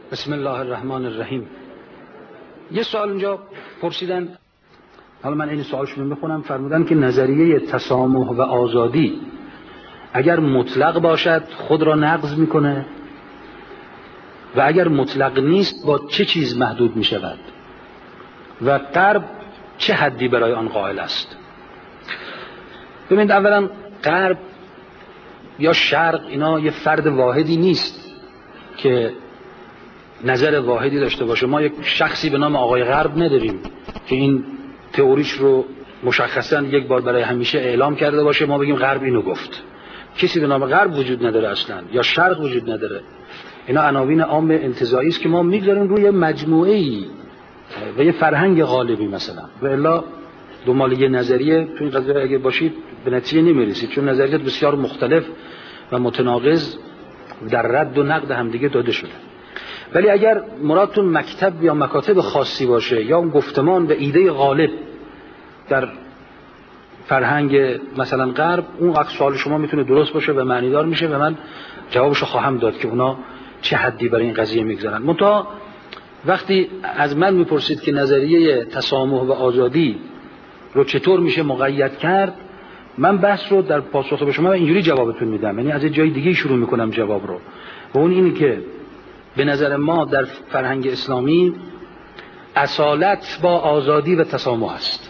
بسم الله الرحمن الرحیم. یه سوال اونجا پرسیدن، حالا من این سوالشون رو میخونم. فرمودن که نظریه تسامح و آزادی اگر مطلق باشد خود را نقض میکنه و اگر مطلق نیست با چه چیز محدود میشود و غرب چه حدی برای آن قائل است؟ ببینید، اولا غرب یا شرق اینا یه فرد واحدی نیست که نظر واحدی داشته باشه. ما یک شخصی به نام آقای غرب نداریم که این تئوریش رو مشخصا یک بار برای همیشه اعلام کرده باشه ما بگیم غرب اینو گفت. کسی به نام غرب وجود نداره اصلا، یا شرق وجود نداره. اینا عناوین عام انتزاعی است که ما میگذاریم روی مجموعه ای و یه فرهنگ غالبی مثلا. و الا دنبال یه نظریه تو این قضیه اگه باشید به نتیجه نمیرسید، چون نظریات بسیار مختلف و متناقض در رد و نقد همدیگه داده شده. ولی اگر مرادتون مکتب یا مکاتب خاصی باشه یا اون گفتمان به ایده غالب در فرهنگ مثلا غرب، اون وقت سوال شما میتونه درست باشه و معنیدار میشه و من جوابشو خواهم داد که اونا چه حدی برای این قضیه میگذارن. منتها وقتی از من میپرسید که نظریه تسامح و آزادی رو چطور میشه مقید کرد، من بحث رو در پاسخ به شما اینجوری جوابتون میدم، یعنی از جای دیگه شروع میکنم جواب رو. و اون اینه که به نظر ما در فرهنگ اسلامی اصالت با آزادی و تسامح است.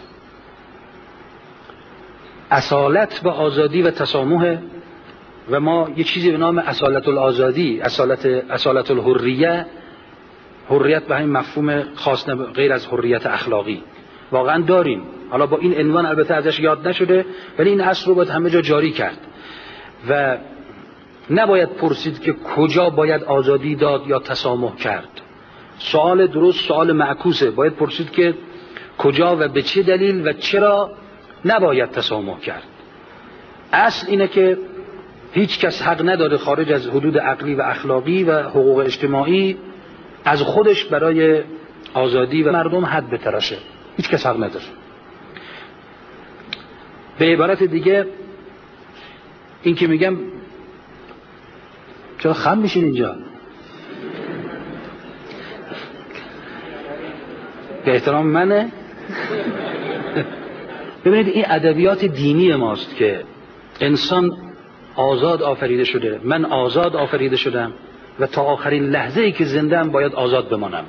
اصالت با آزادی و تسامح. و ما یه چیزی به نام اصالت الآزادی، اصالت الحریه، حریت به همین مفهوم خاص غیر از حریت اخلاقی واقعا داریم. حالا با این عنوان البته ازش یاد نشده، ولی این اصل رو باید همه جا جاری کرد و نباید پرسید که کجا باید آزادی داد یا تسامح کرد. سوال درست سوال معکوسه. باید پرسید که کجا و به چه دلیل و چرا نباید تسامح کرد. اصل اینه که هیچ کس حق نداره خارج از حدود عقلی و اخلاقی و حقوق اجتماعی از خودش برای آزادی و مردم حد بتراشه. هیچ کس حق نداره. به عبارت دیگه این که میگم، چرا خم میشین اینجا؟ به احترام منه؟ ببینید، این ادبیات دینی ماست که انسان آزاد آفریده شده. من آزاد آفریده شدم و تا آخرین لحظه ای که زنده‌ام باید آزاد بمانم.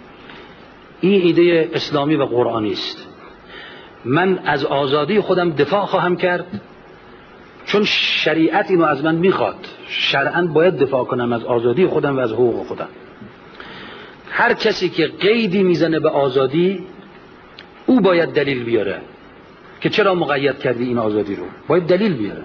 این ایده اسلامی و قرآنی است. من از آزادی خودم دفاع خواهم کرد چون شریعت اینو از من میخواد. شرعاً باید دفاع کنم از آزادی خودم و از حقوق خودم. هر کسی که قیدی میزنه به آزادی، او باید دلیل بیاره که چرا مقید کردی این آزادی رو. باید دلیل بیاره.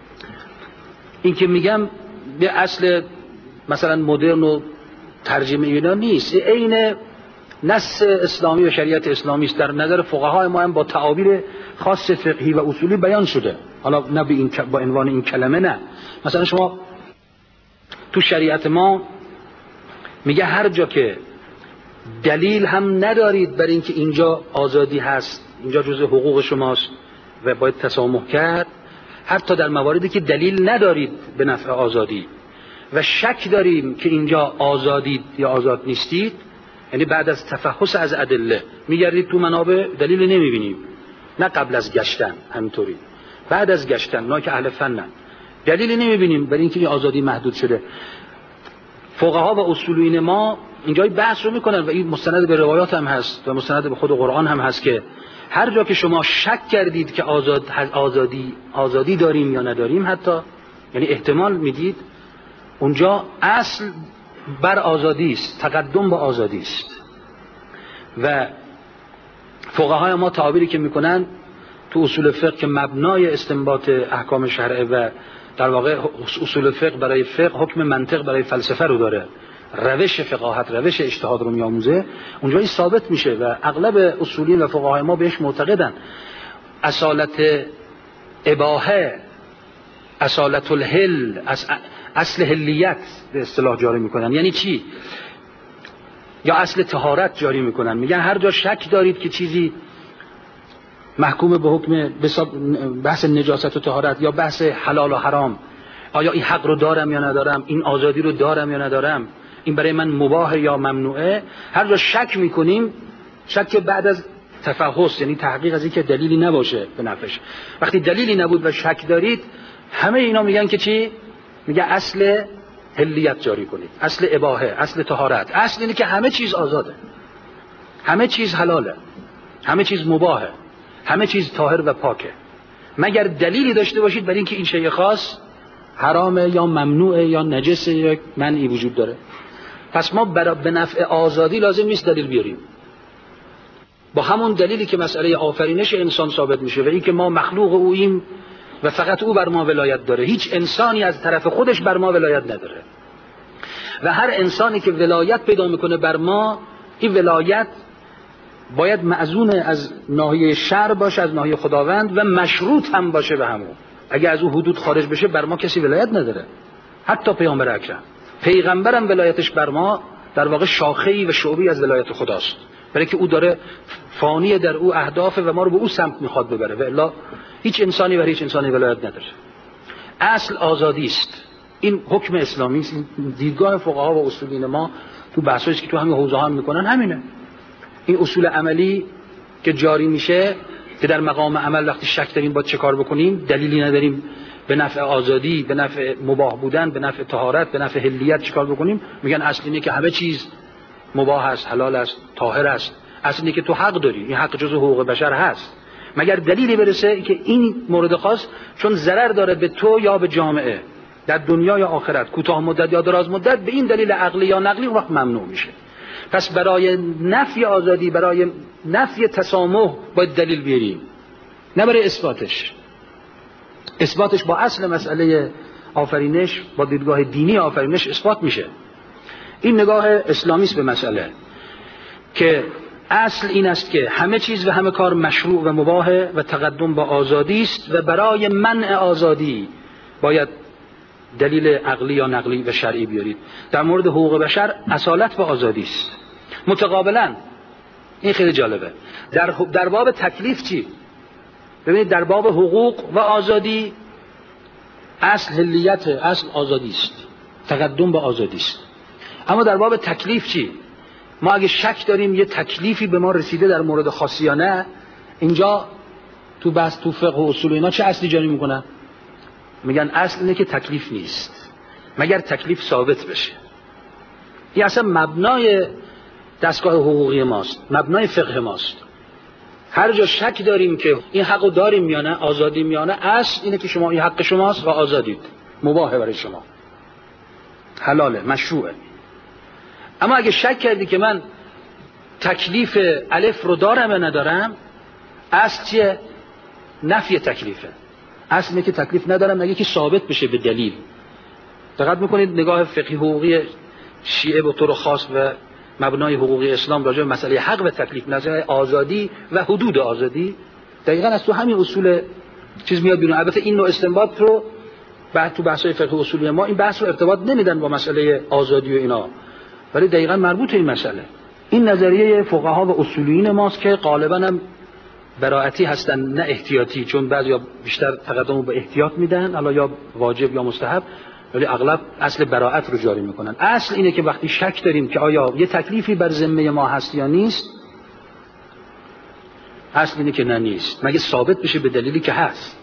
این که میگم به اصل مثلا مدرن و ترجمه اینا نیست، عین نص اسلامی و شریعت اسلامی است. در نظر فقهای ما هم با تعابیر خاص فقهی و اصولی بیان شده. حالا نه با عنوان این کلمه، نه. مثلا شما تو شریعت ما میگه هر جا که دلیل هم ندارید برای اینکه اینجا آزادی هست، اینجا جزء حقوق شماست و باید تسامح کرد، حتی در مواردی که دلیل ندارید به نفع آزادی و شک داریم که اینجا آزادید یا آزاد نیستید، یعنی بعد از تفحص از ادله میگردید تو منابع، دلیل نمیبینیم. نه قبل از گشتن، همینطوری بعد از گشتن، نه که اهل فنن، دلیلی نمیبینیم برای اینکه این آزادی محدود شده. فقها و اصولین ما اینجای بحث رو میکنن و این مستند به روایات هم هست و مستند به خود قرآن هم هست که هر جا که شما شک کردید که آزادی داریم یا نداریم، حتی یعنی احتمال میدید، اونجا اصل بر آزادی است، تقدم با آزادی است. و فقهای ما تعبیری که میکنن تو اصول فقه که مبنای استنباط احکام شرعه و در واقع اصول فقه برای فقه حکم منطق برای فلسفه رو داره، روش فقاهت، روش اجتهاد رو میآموزه، اونجایی ثابت میشه و اغلب اصولین و فقهای ما بهش معتقدن. اصالت اباحه، اصالت الحل، اصل حلیت به اصطلاح جاری میکنن. یعنی چی؟ یا اصل طهارت جاری میکنن. میگن هر جا شک دارید که چیزی محکوم به حکم بحث نجاست و طهارت یا بحث حلال و حرام، آیا این حق رو دارم یا ندارم، این آزادی رو دارم یا ندارم، این برای من مباح یا ممنوعه، هر جا شک میکنیم، شک بعد از تفحص یعنی تحقیق از اینکه دلیلی نباشه به نفعش. وقتی دلیلی نبود و شک دارید، همه اینا میگن که چی؟ میگه اصل حلیت جاری کنید، اصل اباحه، اصل طهارت. اصل اینه که همه چیز آزاده، همه چیز حلاله، همه چیز مباحه، همه چیز طاهر و پاکه، مگر دلیلی داشته باشید برای اینکه این شیء خاص حرامه یا ممنوعه یا نجسه یا منعی وجود داره. پس ما به نفع آزادی لازم نیست دلیل بیاریم، با همون دلیلی که مسئله آفرینش انسان ثابت میشه و این که ما مخلوق اوییم و فقط او بر ما ولایت داره، هیچ انسانی از طرف خودش بر ما ولایت نداره و هر انسانی که ولایت پیدا میکنه بر ما، این ولایت باید معزون از ناحیه شرع باشه، از ناحیه خداوند، و مشروط هم باشه به همون. اگه از او حدود خارج بشه بر ما کسی ولایت نداره، حتی پیامبر اکرم. پیغمبرم ولایتش بر ما در واقع شاخه‌ای و شعبه‌ای از ولایت خداست، برای که او داره فانی در او اهداف و ما رو به او سمت میخواد ببره، و الا هیچ انسانی برای هیچ انسانی ولایت نداره. اصل آزادی است. این حکم اسلامی است، این دیدگاه فقها و اصولین ما تو بحثایی که تو همین حوزه هم میکنن همینه. این اصول عملی که جاری میشه که در مقام عمل وقتی شک داریم باید چه کار بکنیم، دلیلی نداریم به نفع آزادی، به نفع مباح بودن، به نفع طهارت، به نفع حلیت چه کار بکنیم، میگن اصل اینه که همه چیز مباح است، حلال است، طاهر است. اصل اینه که تو حق داری، این حق جزء حقوق بشر هست، مگر دلیلی برسه که این مورد خاص چون ضرر داره به تو یا به جامعه در دنیا یا آخرت، کوتاه مدت یا دراز مدت، به این دلیل عقلی یا نقلی اون وقت ممنوع میشه. پس برای نفی آزادی، برای نفی تسامح باید دلیل بیاریم، نه برای اثباتش. اثباتش با اصل مسئله آفرینش، با دیدگاه دینی آفرینش اثبات میشه. این نگاه اسلامی است به مسئله که اصل این است که همه چیز و همه کار مشروع و مباح و تقدم با آزادی است و برای منع آزادی باید دلیل عقلی یا نقلی و شرعی بیارید. در مورد حقوق بشر اصالت و آزادی است. متقابلا این خیلی جالبه. در باب تکلیف چی؟ ببینید در باب حقوق و آزادی اصل حلیت، اصل آزادی است، تقدم به آزادی است. اما در باب تکلیف چی؟ ما اگه شک داریم یه تکلیفی به ما رسیده در مورد خاصی یا نه، اینجا تو بحث تو فقه و اصول اینا چه اصلی جاری میکنن؟ میگن اصل اینه که تکلیف نیست مگر تکلیف ثابت بشه. این اصلا مبنای دستگاه حقوقی ماست، مبنای فقه ماست. هر جا شک داریم که این حقو داریم یا نه، آزادیم یا نه، اصل اینه که شما این حق شماست و آزادید، مباحه برای شما، حلاله، مشروعه. اما اگه شک کردی که من تکلیف الف رو دارم یا ندارم، اصل چیه؟ نفی تکلیفه. اصل اینه که تکلیف ندارم مگه که ثابت بشه به دلیل. دقت میکنید نگاه فقهی حقوقی شیعه به طور خاص و مبنای حقوقی اسلام راجع به مسئله حق و تکلیف، مسئله آزادی و حدود آزادی، دقیقاً از تو همین اصول چیز میاد بیرون. البته این نوع استنباط رو بعد تو بحث‌های فقه اصولی ما این بحث رو ارتباط نمیدن با مسئله آزادی و اینا، ولی دقیقاً مربوط این مسئله. این نظریه فقها و اصولیین ماست که غالباً هم براعتی هستن نه احتیاطی، چون بعضیا بیشتر تقدم رو به احتیاط میدن، حالا یا واجب یا مستحب، ولی اغلب اصل براعت رو جاری میکنن. اصل اینه که وقتی شک داریم که آیا یه تکلیفی بر ذمه ما هست یا نیست، اصل اینه که نه نیست مگه ثابت بشه به دلیلی که هست.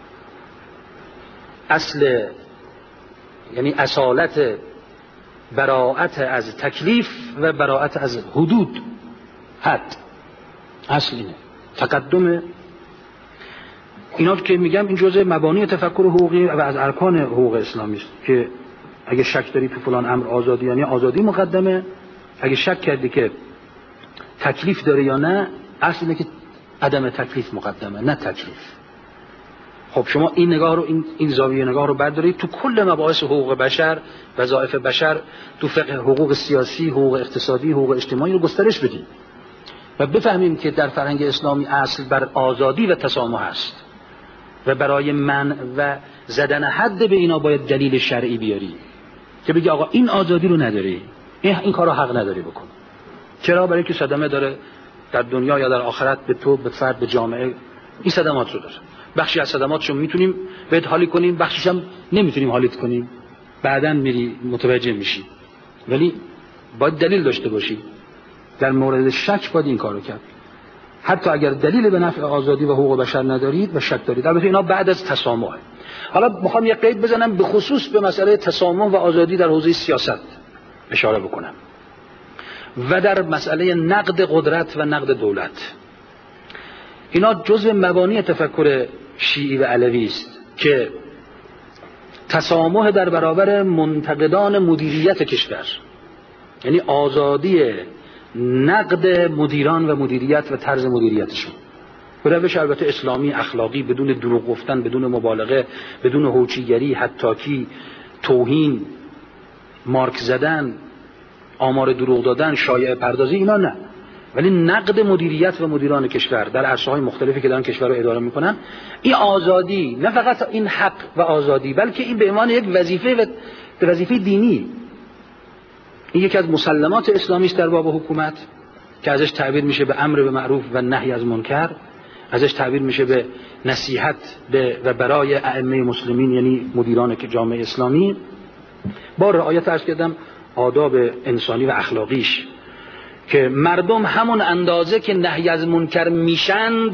اصل یعنی اصالت براعت از تکلیف و براعت از حدود، حد، اصل اینه. تقدم اینا که میگم این جزء مبانی تفکر حقوقی و از ارکان حقوق اسلامی است که اگه شک داری تو فلان امر آزادی یعنی آزادی مقدمه، اگه شک کردی که تکلیف داره یا نه، اصل اینه که عدم تکلیف مقدمه نه تکلیف. خب شما این نگاه رو این زاویه نگاه رو بردارید تو کل مباحث حقوق بشر، وظایف بشر، تو فقه حقوق سیاسی، حقوق اقتصادی، حقوق اجتماعی رو گسترش بدید و بفهمیم که در فرهنگ اسلامی اصل بر آزادی و تسامح است و برای منع و زدن حد به اینا باید دلیل شرعی بیاری که بگی آقا این آزادی رو نداری، این کارو حق نداری بکن. چرا؟ برای اینکه صدمه داره در دنیا یا در آخرت به تو، به فرد، به جامعه. این صدمات رو داره. بخشی از صدماتشو میتونیم بهت حالی کنیم، بخشیش هم نمیتونیم حالیت کنیم، بعداً میری متوجه میشی. ولی باید دلیل داشته باشی. در مورد شک باید این کارو کرد. حتی اگر دلیل به نفع آزادی و حقوق بشر ندارید و شک دارید. البته اینا بعد از تسامح. حالا میخوام یه قید بزنم به خصوص به مسئله تسامح و آزادی در حوزه سیاست اشاره بکنم و در مسئله نقد قدرت و نقد دولت. اینا جزء مبانی تفکر شیعی و علوی است که تسامح در برابر منتقدان مدیریت کشور، یعنی آزادی نقد مدیران و مدیریت و طرز مدیریتشون به روش البته اسلامی اخلاقی، بدون دروغ گفتن، بدون مبالغه، بدون هوچیگری، حتاکی، توهین، مارک زدن، آمار دروغ دادن، شایعه پردازی، اینا نه، ولی نقد مدیریت و مدیران کشور در عرصه‌های مختلفی که دارن کشور رو اداره میکنن. این آزادی، نه فقط این حق و آزادی، بلکه این به عنوان یک وظیفه دینی. این یکی از مسلمات اسلامی است در باب حکومت که ازش تعبیر میشه به امر به معروف و نهی از منکر، ازش تعبیر میشه به نصیحت و برای ائمه مسلمین، یعنی مدیران که جامعه اسلامی، با رعایت عرض کردم آداب انسانی و اخلاقیش، که مردم همون اندازه که نهی از منکر میشند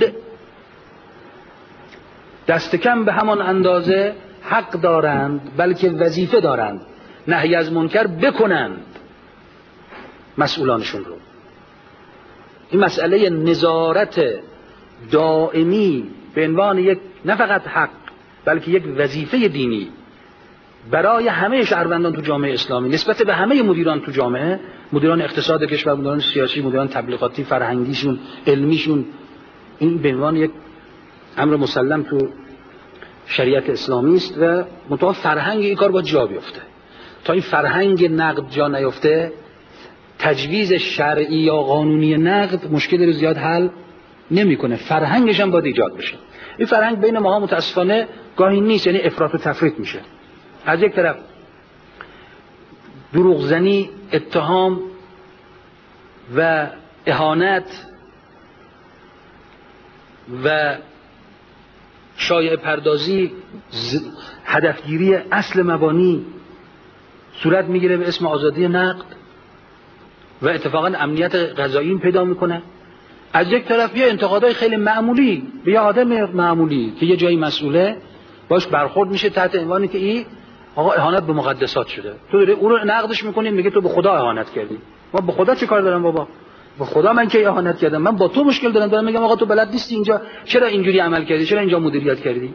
دست کم به همان اندازه حق دارند، بلکه وظیفه دارند نهی از منکر بکنند مسئولانشون رو. این مسئله نظارت دائمی به عنوان یک نه فقط حق بلکه یک وظیفه دینی برای همه شهروندان تو جامعه اسلامی نسبت به همه مدیران تو جامعه، مدیران اقتصاد کشور، مدیران سیاسی، مدیران تبلیغاتی، فرهنگیشون، علمیشون، این به عنوان یک امر مسلم تو شریعت اسلامی است و مطابق فرهنگ این کار باید جا بیفته. تا این فرهنگ نقد جا نیفته، تجویز شرعی یا قانونی نقد مشکل رو زیاد حل نمیکنه. فرهنگش هم باید ایجاد بشه. این فرهنگ بین ماها متاسفانه گاهی نیست، یعنی افراط و تفریط میشه. از یک طرف دروغ زنی، اتهام و اهانت و شایعه پردازی، هدفگیری اصل مبانی صورت میگیره به اسم آزادی نقد و اتفاقا امنیت غذایی پیدا میکنه. از یک طرف یه انتقادهای خیلی معمولی به یه آدم معمولی که یه جایی مسئوله باش برخورد میشه تحت عنوانی که این آقا اهانت به مقدسات شده، تو داری اون رو نقدش میکنی، میگه تو به خدا اهانت کردی. ما به خدا چه کار دارم بابا؟ به خدا من که اهانت کردم؟ من با تو مشکل دارم میگم آقا تو بلد نیستی اینجا، چرا اینجوری عمل کردی، چرا اینجا مدیریت کردی؟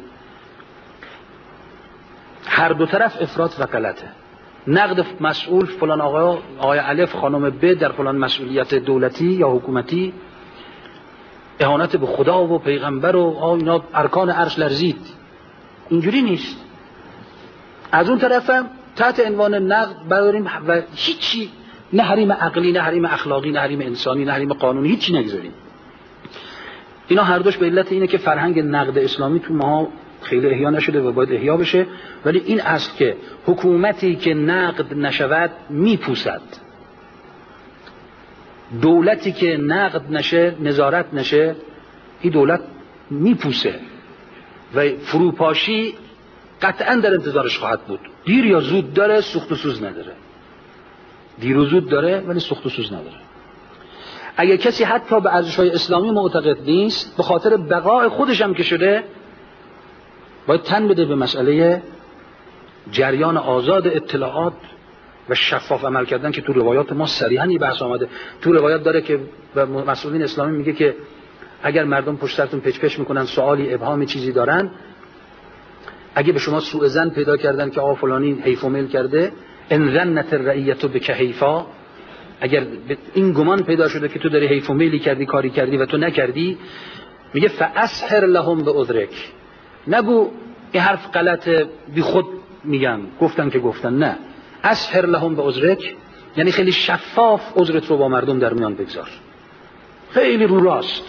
هر دو طرف افراط و غلطه. نقد مسئول فلان آقای الف خانم ب در فلان مسئولیت دولتی یا حکومتی، اهانت به خدا و پیغمبر و اینا ارکان عرش لرزید، اینجوری نیست. از اون طرف هم تحت عنوان نقد برداریم و هیچی، نه حریم عقلی، نه حریم اخلاقی، نه حریم انسانی، نه حریم قانونی، هیچی نگذاریم. اینا هر دوش به علت اینه که فرهنگ نقد اسلامی تو ما خیلی احیا نشده و باید احیا بشه. ولی این اصل که حکومتی که نقد نشود میپوسد، دولتی که نقد نشه، نظارت نشه، این دولت میپوسه و فروپاشی قطعا در انتظارش خواهد بود. دیر یا زود داره، سوخت و سوز نداره. دیر و زود داره ولی سوخت و سوز نداره. اگه کسی حتی به ارزش‌های اسلامی معتقد نیست، به خاطر بقای خودش هم که شده، باید تن بده به مسئله جریان آزاد اطلاعات و شفاف عمل کردن که تو روایات ما صریحاً این بحث آمده. تو روایات داره که مسئولین اسلامی میگه که اگر مردم پشت سرتون پچ پچ میکنن، سوالی، ابهامی، چیزی دارن، اگه به شما سوء ظن پیدا کردن که آقا فلانی حیف و میل کرده، ان ظنت الرعیة بک حیفا، اگر این گمان پیدا شده که تو داری حیف و میلی کردی، کاری کردی و تو نکردی، میگه فاسحر لهم بعذرک، نگو این حرف غلطه بی خود میگن، گفتن که گفتن، نه، اسحر لهم بعذرک یعنی خیلی شفاف عذرت رو با مردم در میان بگذار، خیلی رو راست،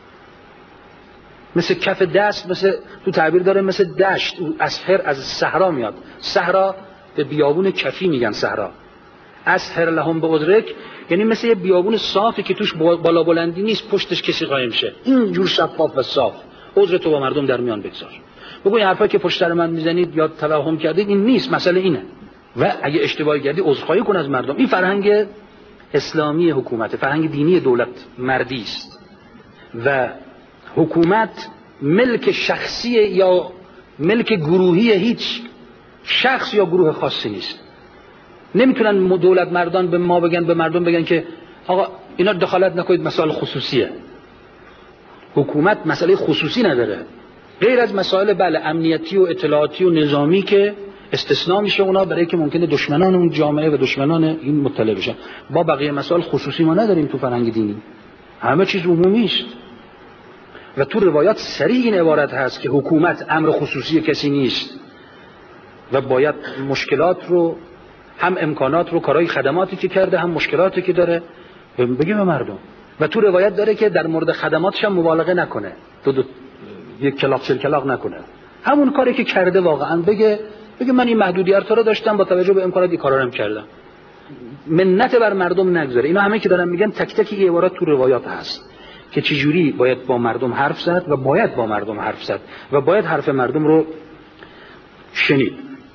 مثل کف دست، مثل تو تعبیر داره مثل دشت. اسحر از صحرا میاد، صحرا به بیابون کفی میگن صحرا. اسحر لهم بعذرک یعنی مثل یه بیابون صافی که توش بالا بلندی نیست، پشتش کسی قایم شه، این جور شفاف و صاف عذرت رو با مردم در میان بگذار. بگو این حرفایی که پشت سر من میزنید یا توهم کردید این نیست، مسئله اینه. و اگه اشتباهی کردی عذرخواهی کن از مردم. این فرهنگ اسلامی حکومت، فرهنگ دینی دولت مردی است و حکومت ملک شخصی یا ملک گروهی هیچ شخص یا گروه خاصی نیست. نمیتونن دولت مردان به ما بگن، به مردم بگن که آقا اینا دخالت نکنید، مسائل خصوصیه. حکومت مسئله خصوصی نداره، غیر از مسائل بله امنیتی و اطلاعاتی و نظامی که استثناء میشه اونا برای که ممکنه دشمنان اون جامعه و دشمنان این مطلع بشن. با بقیه مسائل خصوصی ما نداریم تو فرهنگ دینی، همه چیز عمومی است. و تو روایات صریح این عبارت هست که حکومت امر خصوصی کسی نیست و باید مشکلات رو، هم امکانات رو، کارهای خدماتی که کرده هم مشکلاتی که داره بگه به مردم. و تو روایت داره که در مورد خدماتش هم مبالغه نکنه، یک کلاغ چل کلاغ نکنه، همون کاری که کرده واقعا بگه من این محدودیت رو داشتم با توجه به امکانات این کارا رو هم کردم، منت بر مردم نگذاره. اینا همه که دارن میگن تک تک این عبارات تو روایات هست که چجوری باید با مردم حرف زد و باید با مردم حرف زد و باید حرف مردم رو شنید.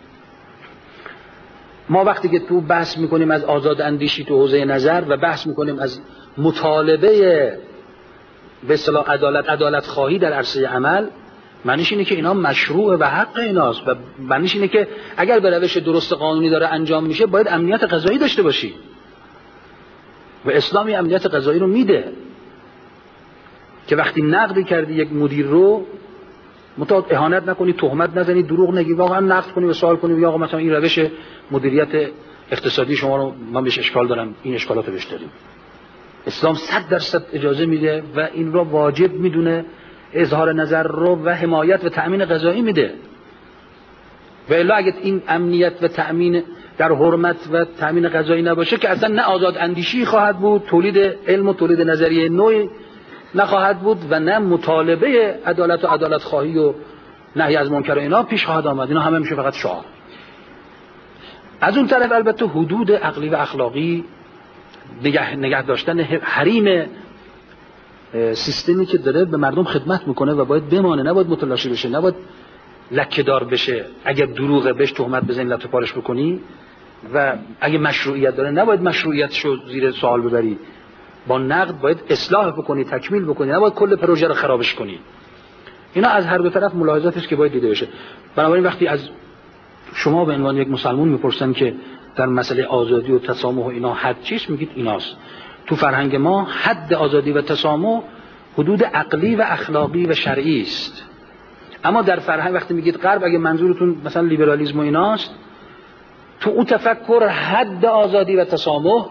ما وقتی که تو بحث میکنیم از آزاد اندیشی تو حوزه نظر و بحث میکنیم از مطالبه به اصطلاح عدالت خواهی در عرصه عمل، معنیش اینه که اینا مشروع و حق ایناست و معنیش اینه که اگر به روش درست قانونی داره انجام میشه باید امنیت قضایی داشته باشی و اسلامی امنیت قضایی رو میده که وقتی نقدی کردی یک مدیر رو متأ اهانت نکنی، تهمت نزنی، دروغ نگی، واقعا نقد کنی و سوال کنی یا آقا مثلا این روش مدیریت اقتصادی شما رو من بهش اشکال دارم، این اشکالاتو بهش داریم. اسلام 100% اجازه میده و این رو واجب میدونه، اظهار نظر رو و حمایت و تأمین قضایی میده. و الا اگه این امنیت و تأمین در حرمت و تأمین قضایی نباشه که اصلا نه آزاد اندیشی خواهد بود، تولید علم و تولید نظریه نوعی نخواهد بود و نه مطالبه عدالت و عدالت خواهی و نهی از منکر و اینا پیش خواهد آمد. اینا همه میشه فقط شعار. از اون طرف البته حدود عقلی و اخلاقی، نگه داشتن حریم سیستمی که داره به مردم خدمت میکنه و باید بمانه، نباید متلاشی بشه، نباید لکه‌دار بشه. اگر دروغه بهش تهمت بزنی لطو پارش بکنی و اگه مشروعیت داره نباید مشروعیتشو زیر سوال ببری. با نقد باید اصلاح بکنی، تکمیل بکنی، نباید کل پروژه رو خرابش کنی. اینا از هر دو طرف ملاحظاتی است که باید دیده بشه. بنابراین وقتی از شما به عنوان یک مسلمان میپرسن که در مسئله آزادی و تسامح و اینا حد چیست، میگید ایناست. تو فرهنگ ما حد آزادی و تسامح حدود عقلی و اخلاقی و شرعی است. اما در فرهنگ وقتی میگید غرب، اگه منظورتون مثلا لیبرالیسم و ایناست، تو اون تفکر حد آزادی و تسامح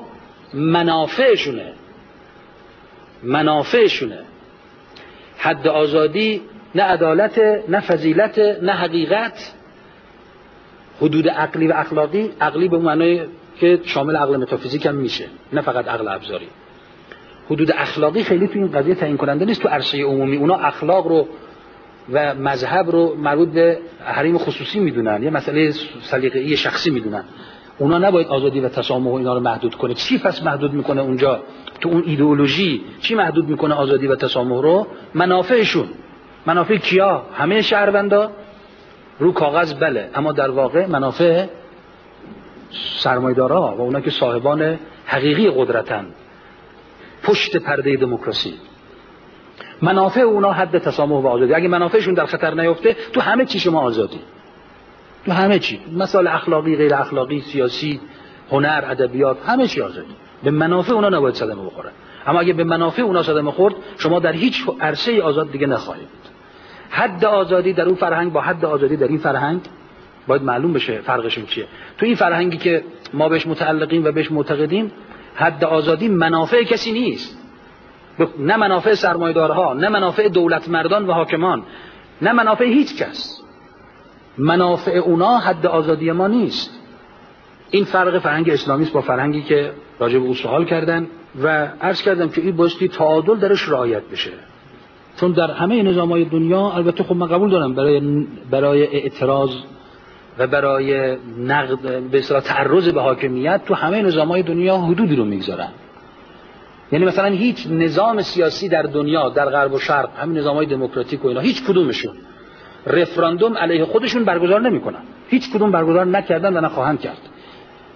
منافعشونه. حد آزادی نه عدالت، نه فضیلت، نه حقیقت. حدود عقلی و اخلاقی، عقلی به معنای که شامل عقل متافیزیک هم میشه، نه فقط عقل ابزاری. حدود اخلاقی خیلی تو این قضیه تعیین کننده نیست تو عرصه عمومی. اونا اخلاق رو و مذهب رو مربوط به حریم خصوصی میدونن، یه مسئله سلیقه‌ای شخصی میدونن. اونا نباید آزادی و تسامح و اینا رو محدود کنه. چی پس محدود میکنه اونجا تو اون ایدئولوژی؟ چی محدود میکنه آزادی و تسامح رو؟ منافعشون. منافع کیا؟ همه شهروندا رو کاغذ بله، اما در واقع منافع سرمایه‌دارا و اونا که صاحبان حقیقی قدرتن پشت پرده دموکراسی. منافع اونا حد تسامح و آزادی. اگه منافعشون در خطر نیفته تو همه چی شما آزادی، تو همه چی، مسائل اخلاقی، غیر اخلاقی، سیاسی، هنر، ادبیات، همه چی آزادی. به منافع اونا نباید صدمه بخوره. اما اگه به منافع اونا صدمه خورد شما در هیچ عرصه آزاد دیگه نخواهید. حد آزادی در اون فرهنگ با حد آزادی در این فرهنگ باید معلوم بشه فرقشون چیه. تو این فرهنگی که ما بهش متعلقیم و بهش معتقدیم، حد آزادی منافع کسی نیست، نه منافع سرمایه‌دارها، نه منافع دولت مردان و حاکمان، نه منافع هیچ کس. منافع اونا حد آزادی ما نیست. این فرق فرهنگ اسلامی است با فرهنگی که راجع به او سوال کردن و عرض کردم که این بایستی تعادل درش رعایت بشه. چون در همه نظام‌های دنیا، البته خب من قبول دارم برای اعتراض و برای نقد به اصطلاح تعرض به حاکمیت تو همه نظام‌های دنیا حدودی رو میگذارن. یعنی مثلا هیچ نظام سیاسی در دنیا، در غرب و شرق، همین نظام‌های دموکراتیک و اینا، هیچ کدومشون رفراندوم علیه خودشون برگزار نمی‌کنن. هیچ کدوم برگزار نکردن و نخواهند کرد.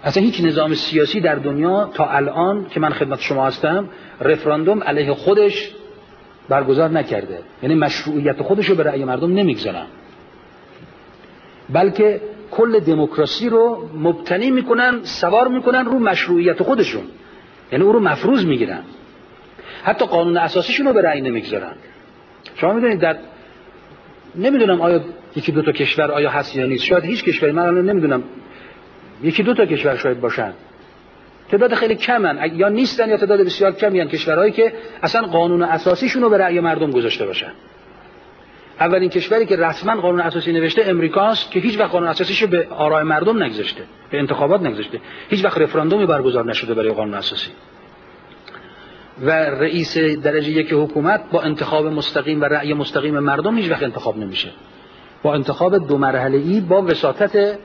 اصلا هیچ نظام سیاسی در دنیا تا الان که من خدمت شما هستم رفراندوم علیه خودش برگزار نکرده، یعنی مشروعیت خودش رو به رأی مردم نمیگذارن، بلکه کل دموکراسی رو مبتنی میکنن، سوار میکنن رو مشروعیت خودشون، یعنی او رو مفروض میگیرن. حتی قانون اساسیشون رو به رأی نمیگذارن. شما میدونید در نمیدونم آیا یکی دو تا کشور آیا هست یا نیست، شاید هیچ کشوری، من الان نمیدونم، یکی دو تا کشور شاید باشن، تعداد خیلی کمن یا نیستن یا تعداد بسیار کمی ان کشورهایی که اصلا قانون اساسیشون رو به رأی مردم گذاشته باشن. اولین کشوری که رسما قانون اساسی نوشته امریکاست که هیچ وقت قانون اساسیش رو به آرای مردم نگذاشته، به انتخابات نگذاشته، هیچ وقت رفراندومی برگزار نشده برای قانون اساسی. و رئیس درجه یک حکومت با انتخاب مستقیم و رأی مستقیم مردم هیچ وقت انتخاب نمیشه، با انتخاب دو مرحله‌ای با وساطت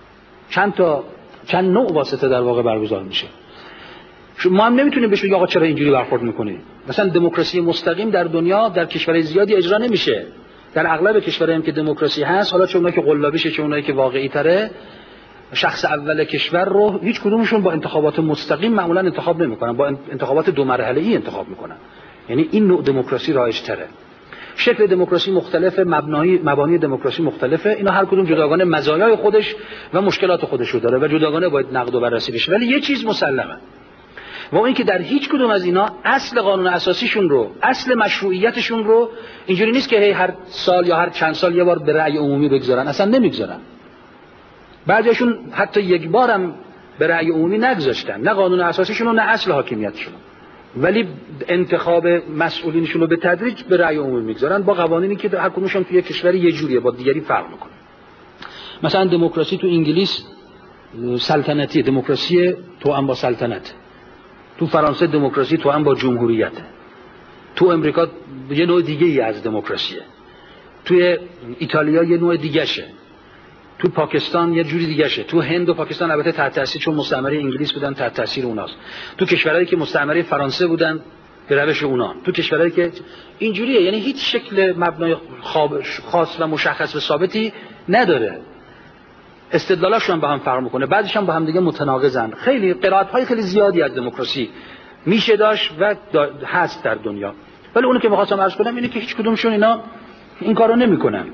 چند نوع واسطه در واقع برگزار میشه. ما هم نمیتونیم بهش بگیم آقا چرا اینجوری برخورد میکنید. مثلا دموکراسی مستقیم در دنیا در کشورهای زیادی اجرا نمیشه. در اغلب کشورهایی که دموکراسی هست، حالا چه اونایی که قلابیشه چه اونایی که واقعی تره، شخص اول کشور رو هیچ کدومشون با انتخابات مستقیم معمولا انتخاب نمیکنن، با انتخابات دو مرحله‌ای انتخاب میکنن. یعنی این نوع دموکراسی رایج تره. شکل دموکراسی مختلفه، مبانی دموکراسی مختلفه، اینا هر کدوم جداگانه مزایای خودش و مشکلات خودش رو داره و جداگانه باید نقد و بررسی بشه. ولی یه چیز مسلمه، و اون که در هیچ کدوم از اینا اصل قانون اساسیشون رو، اصل مشروعیتشون رو اینجوری نیست که هر سال یا هر چند سال یه بار به رأی عمومی بگذارن، اصلا نمیگذارن. بعضیشون حتی یک بارم به رأی عمومی نگذاشتن، نه قانون اساسیشون و نه اصل حاکمیتشون، ولی انتخاب مسئولینشون رو به تدریج به رأی عمومی میگذارن با قوانینی که هر کدومشون توی کشور یه جوریه، با دیگری فرق میکنه. مثلا دموکراسی تو انگلیس سلطنتی، دموکراسی توأم با سلطنت. تو فرانسه دموکراسی توأم با جمهوریت. تو امریکا یه نوع دیگه ای از دموکراسیه. توی ایتالیا یه نوع دیگه شه. تو پاکستان یه جوری دیگه شه. تو هند و پاکستان البته تحت تاثیر، چون مستعمره انگلیس بودن، تحت تاثیر اوناست. تو کشورهایی که مستعمره فرانسه بودن به روش اونان. تو کشورهایی که اینجوریه، یعنی هیچ شکل مبنای خاص و مشخص و ثابتی نداره. استدلالاشون با هم فرق میکنه، بعضیش هم با هم دیگه متناقضن. خیلی قرائت‌های خیلی زیادی از دموکراسی میشه داشت و هست در دنیا، ولی اونو که می‌خواستم عرض کنم اینه که هیچ کدومشون اینا این کارو نمیکنن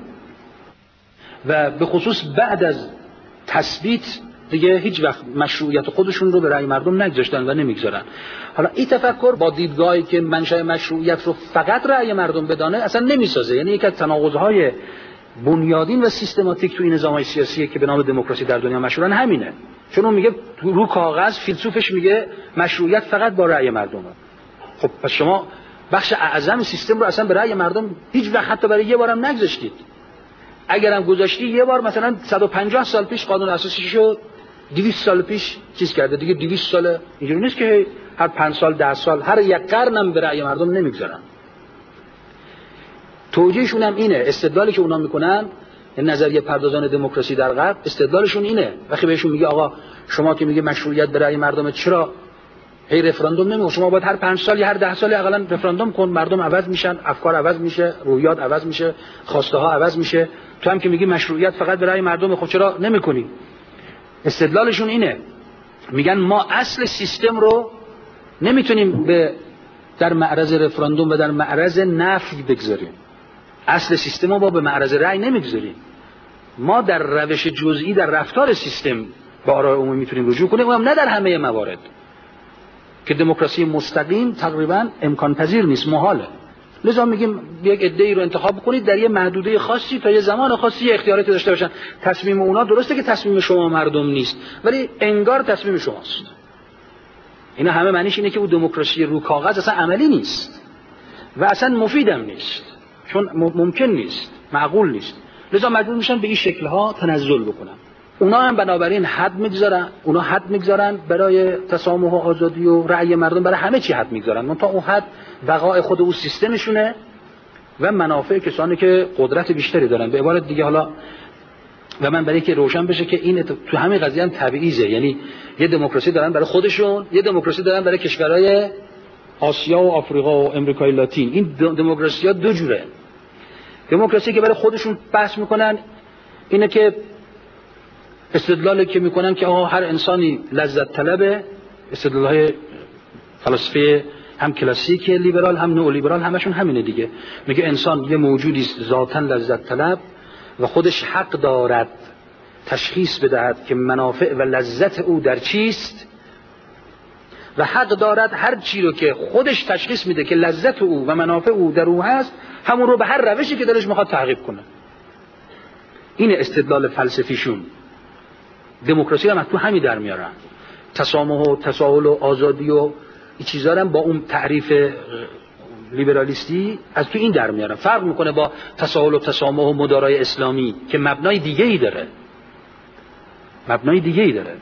و به خصوص بعد از تثبیت دیگه هیچ وقت مشروعیت خودشون رو به رأی مردم نگذاشتن و نمیگذارن. حالا این تفکر با دیدگاهی که منشأ مشروعیت رو فقط رأی مردم بدانه اصلا نمیسازه. یعنی یک از تناقض‌های بنیادین و سیستماتیک تو این نظام‌های سیاسیه که به نام دموکراسی در دنیا مشهورن همینه. چون اون میگه رو کاغذ فیلسوفش میگه مشروعیت فقط با رأی مردمه. خب پس شما بخش اعظم سیستم رو اصلا به رأی مردم هیچ وقت حتی برای یه بارم نگذاشتید. اگرم گذاشتی یه بار مثلا 150 سال پیش قانون اساسیشو 200 سال پیش چیز کرده، دیگه 200 ساله. اینجوری نیست که هر 5 سال 10 سال هر یک قرنم به رأی مردم نمیگذارن. توجیهشون هم اینه، استدلالی که اونا میکنن، نظریه پردازان دموکراسی در غرب استدلالشون اینه. وقتی بهشون میگه آقا شما که میگه مشروعیت به رأی مردم، چرا هی رفراندوم نمیگه؟ شما باید هر 5 سال یا هر 10 سال حداقل رفراندوم کن، مردم عوض میشن، افکار عوض میشه، رویات عوض میشه، خواسته ها عوض میشه. تو هم که میگی مشروعیت فقط به رأی مردم، خب چرا نمیکنی؟ استدلالشون اینه، میگن ما اصل سیستم رو نمیتونیم در معرض رفراندوم و در معرض نفی بگذاریم. اصل سیستم رو به معرض رأی نمیگذاریم. ما در روش جزئی در رفتار سیستم با آرای عمومی میتونیم رجوع کنیم، اونم نه در همه موارد که دموکراسی مستقیم تقریبا امکان پذیر نیست، محاله. لذا میگیم یک عده‌ای رو انتخاب کنید در یه محدوده خاصی تا یه زمان خاصی اختیاراتی داشته باشن. تصمیم اونا درسته که تصمیم شما مردم نیست، ولی انگار تصمیم شماست. اینا همه معنیش اینه که اون دموکراسی رو کاغذ اصلا عملی نیست و اصلا مفیدم نیست، چون ممکن نیست، معقول نیست. لذا مجبور میشن به این شکل‌ها تنزل بکنن. اونا هم بنابراین حد میگذارن برای تسامح و آزادی و رأی مردم، برای همه چی حد میگذارن. منتها اون حد بقای خود اون سیستمشونه و منافع کسانی که قدرت بیشتری دارن. به عبارت دیگه حالا و من برای که روشن بشه که این تو همین قضیه هم تبعیضه، یعنی یه دموکراسی دارن برای خودشون، یه دموکراسی دارن برای کشورهای آسیا و آفریقا و امریکای لاتین. این دموکراسی‌ها دو جوره. دموکراسی که برای خودشون بحث میکنن اینه که استدلالی که میکنن که آقا هر انسانی لذت طلبه، استدلال‌های فلسفه هم کلاسیک لیبرال هم نو لیبرال همشون همینه دیگه. میگه انسان یه موجودی است ذاتاً لذت طلب و خودش حق دارد تشخیص بدهد که منافع و لذت او در چیست و حق دارد هر چی رو که خودش تشخیص میده که لذت او و منافع او در او هست همون رو به هر روشی که دلش میخواد تعقیب کنه. این استدلال فلسفیشون. دموکراسی هم تو همین در میارن. تسامح و تساهل و آزادی و این چیزا هم با اون تعریف لیبرالیستی از تو این در میارن. فرق میکنه با تساهل و تسامح و مدارای اسلامی که مبنای دیگه‌ای داره. مبنای دیگه‌ای داره.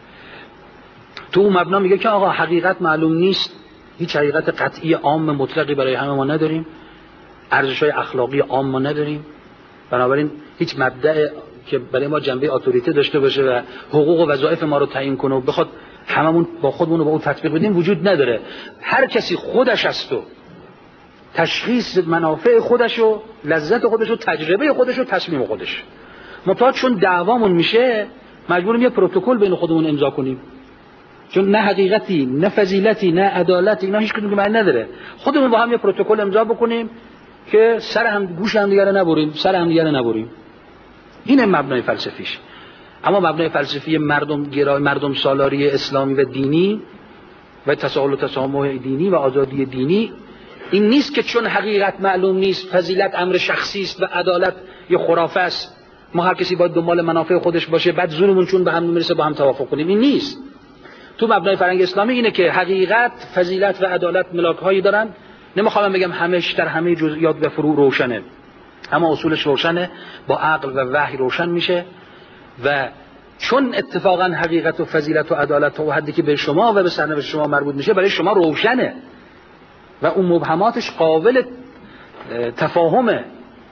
تو اون مبنا میگه که آقا حقیقت معلوم نیست، هیچ حقیقت قطعی عام مطلقی برای همه ما نداریم، ارزش‌های اخلاقی عام ما نداریم، بنابراین هیچ مبدأ که برای ما جنبه اتوریته داشته باشه و حقوق و وظایف ما رو تعیین کنه و بخواد هممون با خودمون رو با اون تطبیق بدیم وجود نداره. هر کسی خودش است و تشخیص منافع خودش و لذت خودش و تجربه خودش و تصمیم خودش. منتها چون دعوامون میشه مجبوریم یه پروتکل بین خودمون امضا کنیم، چون نه حقیقتی نه فضیلتی نه عدالتی اینا هیچ کدوم که معنی نداره. خودمون با هم یه پروتکل امضا بکنیم که سر هم گوش هم دیگه نبریم، سر هم دیگه نبریم. این مبنای فلسفیش. اما مبنای فلسفی مردم سالاری اسلامی و دینی و تساهل و تسامح دینی و آزادی دینی این نیست که چون حقیقت معلوم نیست، فضیلت امر شخصی است و عدالت یه خرافه است، ما هر کسی باید دنبال منافع خودش باشه، بعد زورمون چون به هم نمیرسه با هم توافق کنیم. این نیست. تو مبنای فرهنگ اسلامی اینه که حقیقت، فضیلت و عدالت ملاک‌هایی دارن. نمیخوام بگم همش در همه جزئیات و فروع روشنه، اما اصولش روشنه، با عقل و وحی روشن میشه و چون اتفاقا حقیقت و فضیلت و عدالت و حدی که به شما و به سرنوشت شما مربوط میشه برای شما روشنه و اون مبهماتش قابل تفاهمه.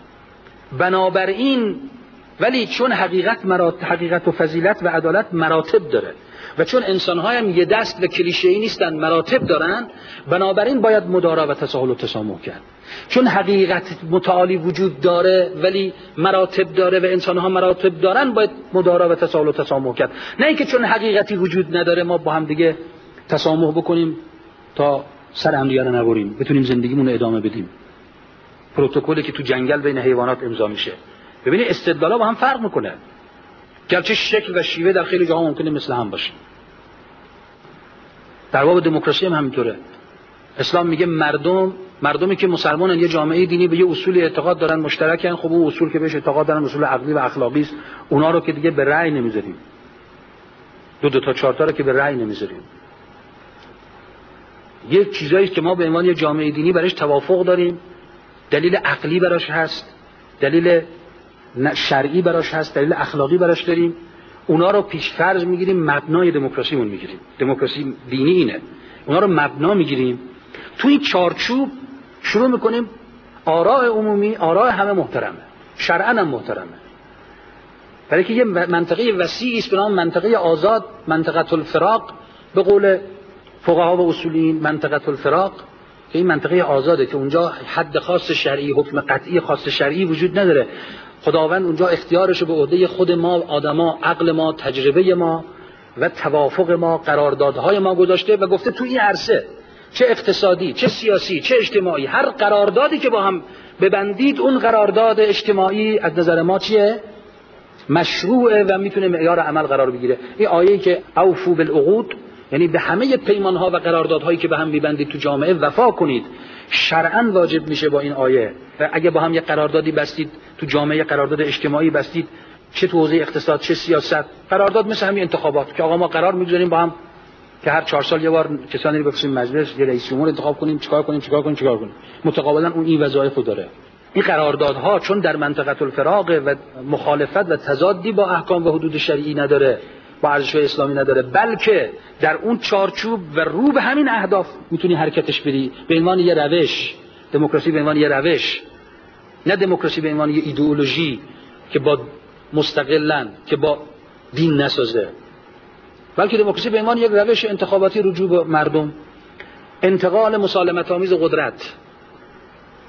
بنابراین ولی چون حقیقت و فضیلت و عدالت مراتب داره و چون انسان‌ها هم یه دست و کلیشه‌ای نیستن، مراتب دارن، بنابراین باید مدارا و تساهل و تسامح کرد. چون حقیقت متعالی وجود داره ولی مراتب داره و انسان‌ها مراتب دارن، باید مدارا و تساهل و تسامح کرد. نه اینکه چون حقیقتی وجود نداره ما با هم دیگه تسامح بکنیم تا سر هم دیگه نبریم، بتونیم زندگیمون رو ادامه بدیم. پروتکلی که تو جنگل بین حیوانات امضا میشه. ببینید استدلالا با هم فرق میکنه. گرچه شکل و شیوه در خیلی جاها ممکنه مثل هم باشه. در باب دموکراسی هم همینطوره. اسلام میگه مردمی که مسلمانن یه جامعه دینی به یه اصولی اعتقاد دارن مشترکن، خب اون اصول که بهش اعتقاد دارن اصول عقلی و اخلاقی است، اونا رو که دیگه به رأی نمیذاریم. دو تا چهار تا رو که به رأی نمیذاریم. یه چیزایی که ما به عنوان یه جامعه دینی برایش توافق داریم، دلیل عقلی براش هست، دلیل شرعی براش هست، دلیل اخلاقی براش داریم، اونا رو پیش فرض میگیریم، مبنای دموکراسیمون میگیریم. دموکراسی دینی اینه. اونا رو مبنا میگیریم، تو این چارچوب شروع میکنیم آراء عمومی، آراء همه محترمه، شرعاً هم محترمه. برای که یه منطقه وسیعی است به نام منطقه آزاد، منطقه الفراق، به قول فقها و اصولین منطقه الفراق، که این منطقه آزاده که اونجا حد خاص شرعی، حکم قطعی خاص شرعی وجود نداره. خداوند اونجا اختیارشو به عهده خود ما آدما، عقل ما، تجربه ما و توافق ما، قراردادهای ما گذاشته و گفته تو این عرصه چه اقتصادی، چه سیاسی، چه اجتماعی، هر قراردادی که با هم ببندید اون قرارداد اجتماعی از نظر ما چیه؟ مشروعه و میتونه معیار عمل قرار بگیره. این آیه‌ای که اوفوا بالعقود، یعنی به همه پیمانها و قراردادهایی که به هم میبندید تو جامعه وفا کنید، شرعاً واجب میشه با این آیه. و اگه با هم یه قراردادی بستید تو جامعه، قرارداد اجتماعی بستید، چه تو حوزه اقتصاد چه سیاست، قرارداد مثل همین انتخابات که آقا ما قرار میگذاریم با هم که هر 4 سال یه بار کسانی رو بفرستیم مجلس، یه رئیس جمهور انتخاب کنیم، چیکار کنیم، متقابلا اون این وظایف رو داره. این قراردادها چون در منطقه الفراق و مخالفت و تضادی با احکام و حدود شرعی نداره، با ارزش‌های اسلامی نداره، بلکه در اون چارچوب و رو به همین اهداف میتونی حرکتش بدی به عنوان یه روش. دموکراسی به عنوان یه روش، نه دموکراسی به عنوان یه ایدئولوژی که با مستقلاً که با دین نسازه، بلکه دموکراسی به عنوان یک روش انتخاباتی رجوع به مردم، انتقال مسالمت آمیز قدرت،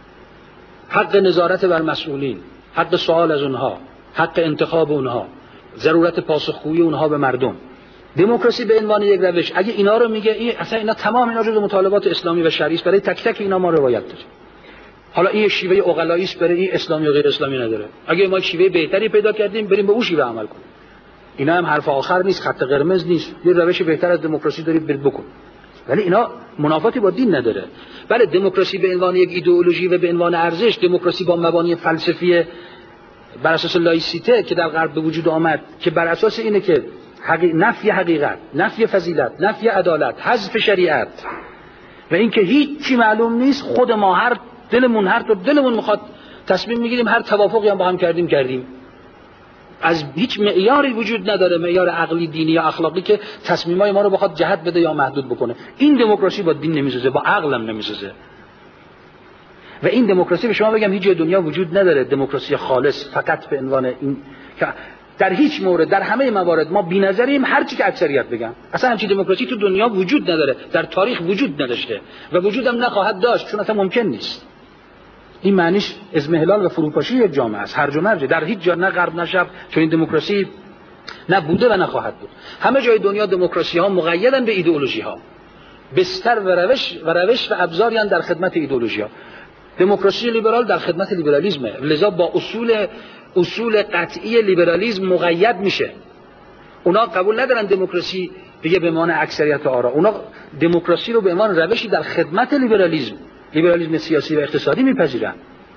حق نظارت بر مسئولین، حق سوال از اونها، حق انتخاب اونها، ضرورت پاسخگویی اونها به مردم، دموکراسی به عنوان یک روش. اگه اینا رو میگه، اصلا اینا تمام اینا جزء مطالبات اسلامی و شرعی است، برای تک تک اینا ما روایت داریم. حالا این شیوه عقلایی است، برای این اسلامی و غیر اسلامی نداره. اگه ما شیوه بهتری پیدا کردیم بریم به اون شیوه عمل کنیم. اینا هم حرف آخر نیست، خط قرمز نیست، یه روش بهتر از دموکراسی دارید برید بکن. ولی اینا منافاتی با دین نداره. بله دموکراسی به عنوان یک ایدئولوژی و به عنوان ارزش، دموکراسی با مبانی فلسفی بر اساس لایسیته که در غرب به وجود آمد، که بر اساس اینه که نفی حقیقت، نفی فضیلت، نفی عدالت، حذف شریعت و اینکه هیچی معلوم نیست، خود ما هر دلمون میخواد تصمیم میگیریم، هر توافقی هم با هم کردیم. از هیچ معیاری وجود نداره، معیار عقلی، دینی یا اخلاقی که تصمیمای ما رو بخواد جهت بده یا محدود بکنه. این دموکراسی با دین نمیسازه، با عقل هم نمیسازه. و این دموکراسی به شما بگم هیچ جای دنیا وجود نداره، دموکراسی خالص فقط به عنوان این که در هیچ مورد، در همه موارد ما بی‌نظریم، هر چی که اکثریت بگن. اصلا همچین دموکراسی تو دنیا وجود نداره، در تاریخ وجود نداشته و وجودم نخواهد داشت، چون اصلا ممکن نیست. این معنیش اضمحلال و فروپاشی یک جامعه است، هرج و مرج. در هیچ جا نه غرب نه شرق چون این دموکراسی نه بوده و نه خواهد بود. همه جای دنیا دموکراسی ها مقیدن به ایدئولوژی ها، بستر و روش و ابزاری هم در خدمت ایدئولوژی ها. دموکراسی لیبرال در خدمت لیبرالیسمه، لذا با اصول قطعی لیبرالیسم مقید میشه. اونا قبول ندارن دموکراسی دیگه به معنی اکثریت آرا، اونا دموکراسی رو به عنوان روشی در خدمت لیبرالیسم سیاسی و اقتصادی میپذیرن.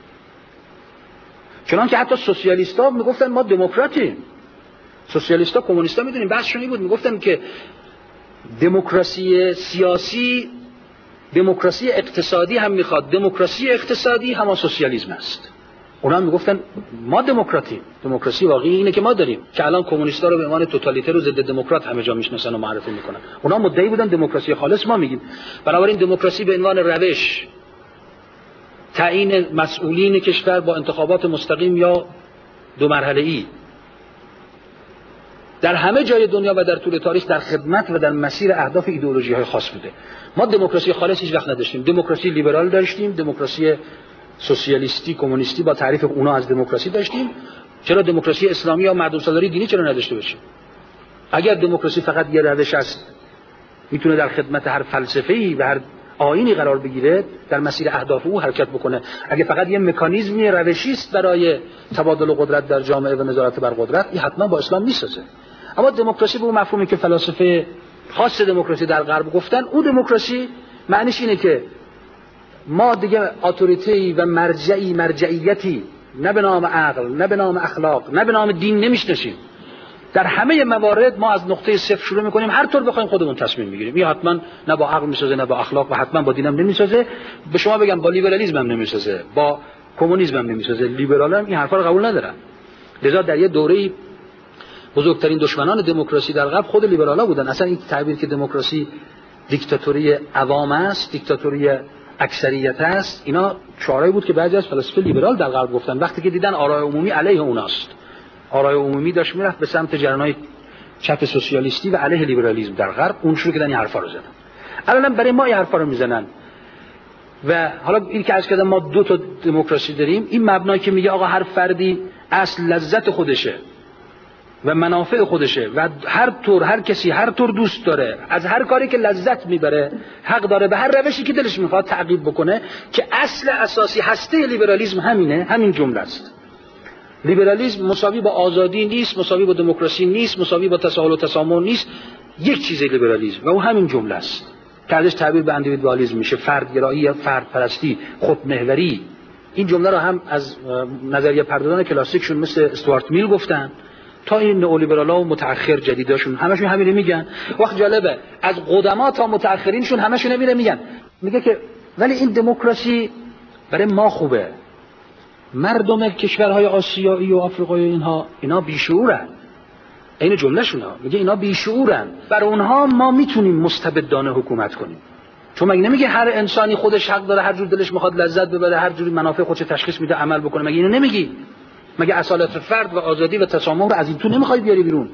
چنانکه حتی سوسیالیست‌ها میگفتن ما دموکراتیم. سوسیالیست‌ها، کمونیست‌ها میدونیم بحثشون این بود، میگفتن که دموکراسی سیاسی دموکراسی اقتصادی هم میخواد، دموکراسی اقتصادی هم سوسیالیسم است. اونا میگفتن ما دموکراتیم. دموکراسی واقعی اینه که ما داریم، که الان کمونیست‌ها رو به عنوان توتالیتر و ضد دموکرات همه جا میشناسن و معرفی میکنن. اونا مدعی بودن دموکراسی خالص ما میگیم. بنابراین دموکراسی به عنوان روش تعیین مسئولین کشور با انتخابات مستقیم یا دو مرحله‌ای در همه جای دنیا و در طول تاریخ در خدمت و در مسیر اهداف ایدئولوژی‌های خاص بوده. ما دموکراسی خالص هیچ وقت نداشتیم. دموکراسی لیبرال داشتیم، دموکراسی سوسیالیستی کمونیستی با تعریف اونا از دموکراسی داشتیم. چرا دموکراسی اسلامی یا مردم سالاری دینی چرا نداشته باشیم؟ اگر دموکراسی فقط یه روش است، میتونه در خدمت هر فلسفه‌ای و هر آیینی قرار بگیره، در مسیر اهداف او حرکت بکنه. اگه فقط یه مکانیزمی روشی است برای تبادل قدرت در جامعه و نظارت بر قدرت، این حتما با اسلام میسازه. اما دموکراسی به اون مفهومی که فلاسفه خاص دموکراسی در غرب گفتن، اون دموکراسی معنیش اینه که ما دیگه اتوریتی و مرجعیتی نه به نام عقل، نه به نام اخلاق، نه به نام دین نمیشناسیم. در همه موارد ما از نقطه صفر شروع میکنیم، هر طور بخوایم خودمون تصمیم میگیریم. این حتما نه با عقل میسازه، نه با اخلاق و حتما با دینم نمیسازه. به شما بگم با لیبرالیسم هم نمیسازه، با کمونیسم هم نمیسازه. لیبرال هم این حرفا رو قبول ندارن. لذا در یه دوره‌ای بزرگترین دشمنان دموکراسی در غرب خود لیبرالا بودن. اصلا این تعبیر که دموکراسی دیکتاتوری عوام است، دیکتاتوری اکثریت است، اینا شعارهایی بود که بعضی از فلاسفه لیبرال در غرب گفتن وقتی که دیدن آرای عمومی علیه اوناست. آرای عمومی داشت میرفت به سمت جریان‌های چپ سوسیالیستی و علیه لیبرالیسم در غرب، اون شروع کردن این حرفا رو زدن. الان برای ما این حرفا رو میزنن. و حالا این که عرض کردم ما دو تا دموکراسی داریم، این مبنایی که میگه آقا هر فردی اصل لذت خودشه و منافع خودشه و هر کسی هر طور دوست داره از هر کاری که لذت میبره حق داره به هر روشی که دلش میخواد تعقیب بکنه، که اصل اساسی هسته لیبرالیسم همینه، همین جمله است. لیبرالیسم مساوی با آزادی نیست، مساوی با دموکراسی نیست، مساوی با تساهل و تسامح نیست. یک چیز لیبرالیسم و اون همین جمله است که ازش تعبیر به اندیویدوالیسم میشه، فردگرایی، فرد پرستی، خودمحوری. این جمله رو هم از نظریه پردازان کلاسیکشون مثل استوارت میل گفتن تا این نئولیبرالا و متأخر جدیداشون همشون همین میگن. وقت جالبه از قدما تا متأخرینشون همشون همین میگن. میگه که ولی این دموکراسی برای ما خوبه، مردم کشورهای آسیایی و آفریقایی اینا بیشعورن. این جملهشون ها میگه اینا بیشعورن، بر اونها ما میتونیم مستبدانه حکومت کنیم. چون مگه نمیگه هر انسانی خودش حق داره هر جور دلش میخواد لذت ببره، هر جوری منافع خودش تشخیص میده عمل بکنه؟ مگه اینو نمیگی؟ مگه اصالت فرد و آزادی و تسامح رو از این تو نمیخوای بیاری بیرون؟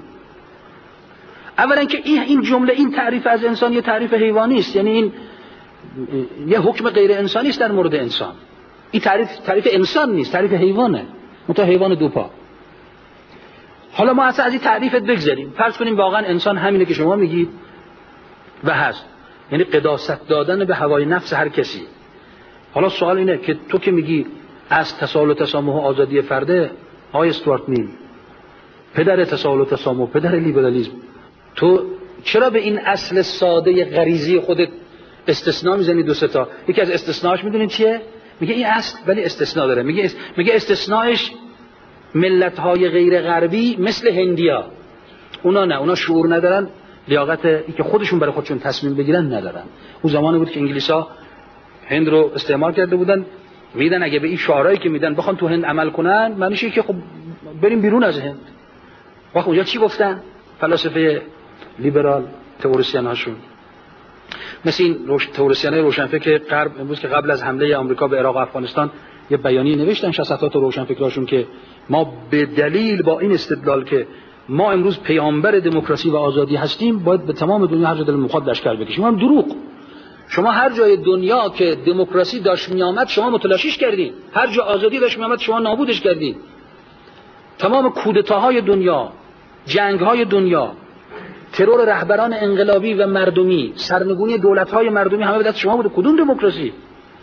اولا که این جمله، این تعریف از انسان یه تعریف حیوانی است، یعنی این یه حکم غیر انسانی است در مورد انسان. این تعریف انسان نیست، تعریف حیوانه، منتها حیوان دو پا. حالا ما اصلا از این تعریفت بگذاریم، فرض کنیم واقعا انسان همینه که شما میگید و هست، یعنی قداست دادن به هوای نفس هر کسی. حالا سوال اینه که تو که میگی از تساهل و تسامح و آزادی فرده، آقای استوارت میل، پدر تساهل و تسامح، پدر لیبرالیسم، تو چرا به این اصل ساده غریزی خودت استثناء میزنی؟ دو سه تا. یکی از استثناءاش میدونین چیه؟ میگه این اصل ولی استثناء داره. میگه استثناءش ملت‌های غیر غربی مثل هندیا، اونا نه، اونا شعور ندارن، لیاقت این که خودشون برای خودشون تصمیم بگیرن ندارن. اون زمانی بود که انگلیس‌ها هند رو استعمار کرده بودن، میدن اگه به این شعارهایی که میدن بخوان تو هند عمل کنن، معنیشه که خب بریم بیرون از هند. وقت اونجا چی گفتن فلاسفه لیبرال تئوریسین هاشون؟ مثل این تئوریسین‌های روشنفکر غرب امروز که قبل از حمله آمریکا به عراق و افغانستان یه بیانیه نوشتن 60 تا روشنفکراشون که ما به دلیل با این استدلال که ما امروز پیامبر دموکراسی و آزادی هستیم باید به تمام دنیا هر جا دلمون می‌خواد لشکر بکشیم. هم دروغ. شما هر جای دنیا که دموکراسی داشت میامد شما متلاشیش کردین، هر جا آزادی داشت میامد شما نابودش کردین. تمام کودتاهای دنیا، جنگ‌های دنیا، ترور رهبران انقلابی و مردمی، سرنگونی دولت‌های مردمی همه به دست شما بوده. کدوم دموکراسی؟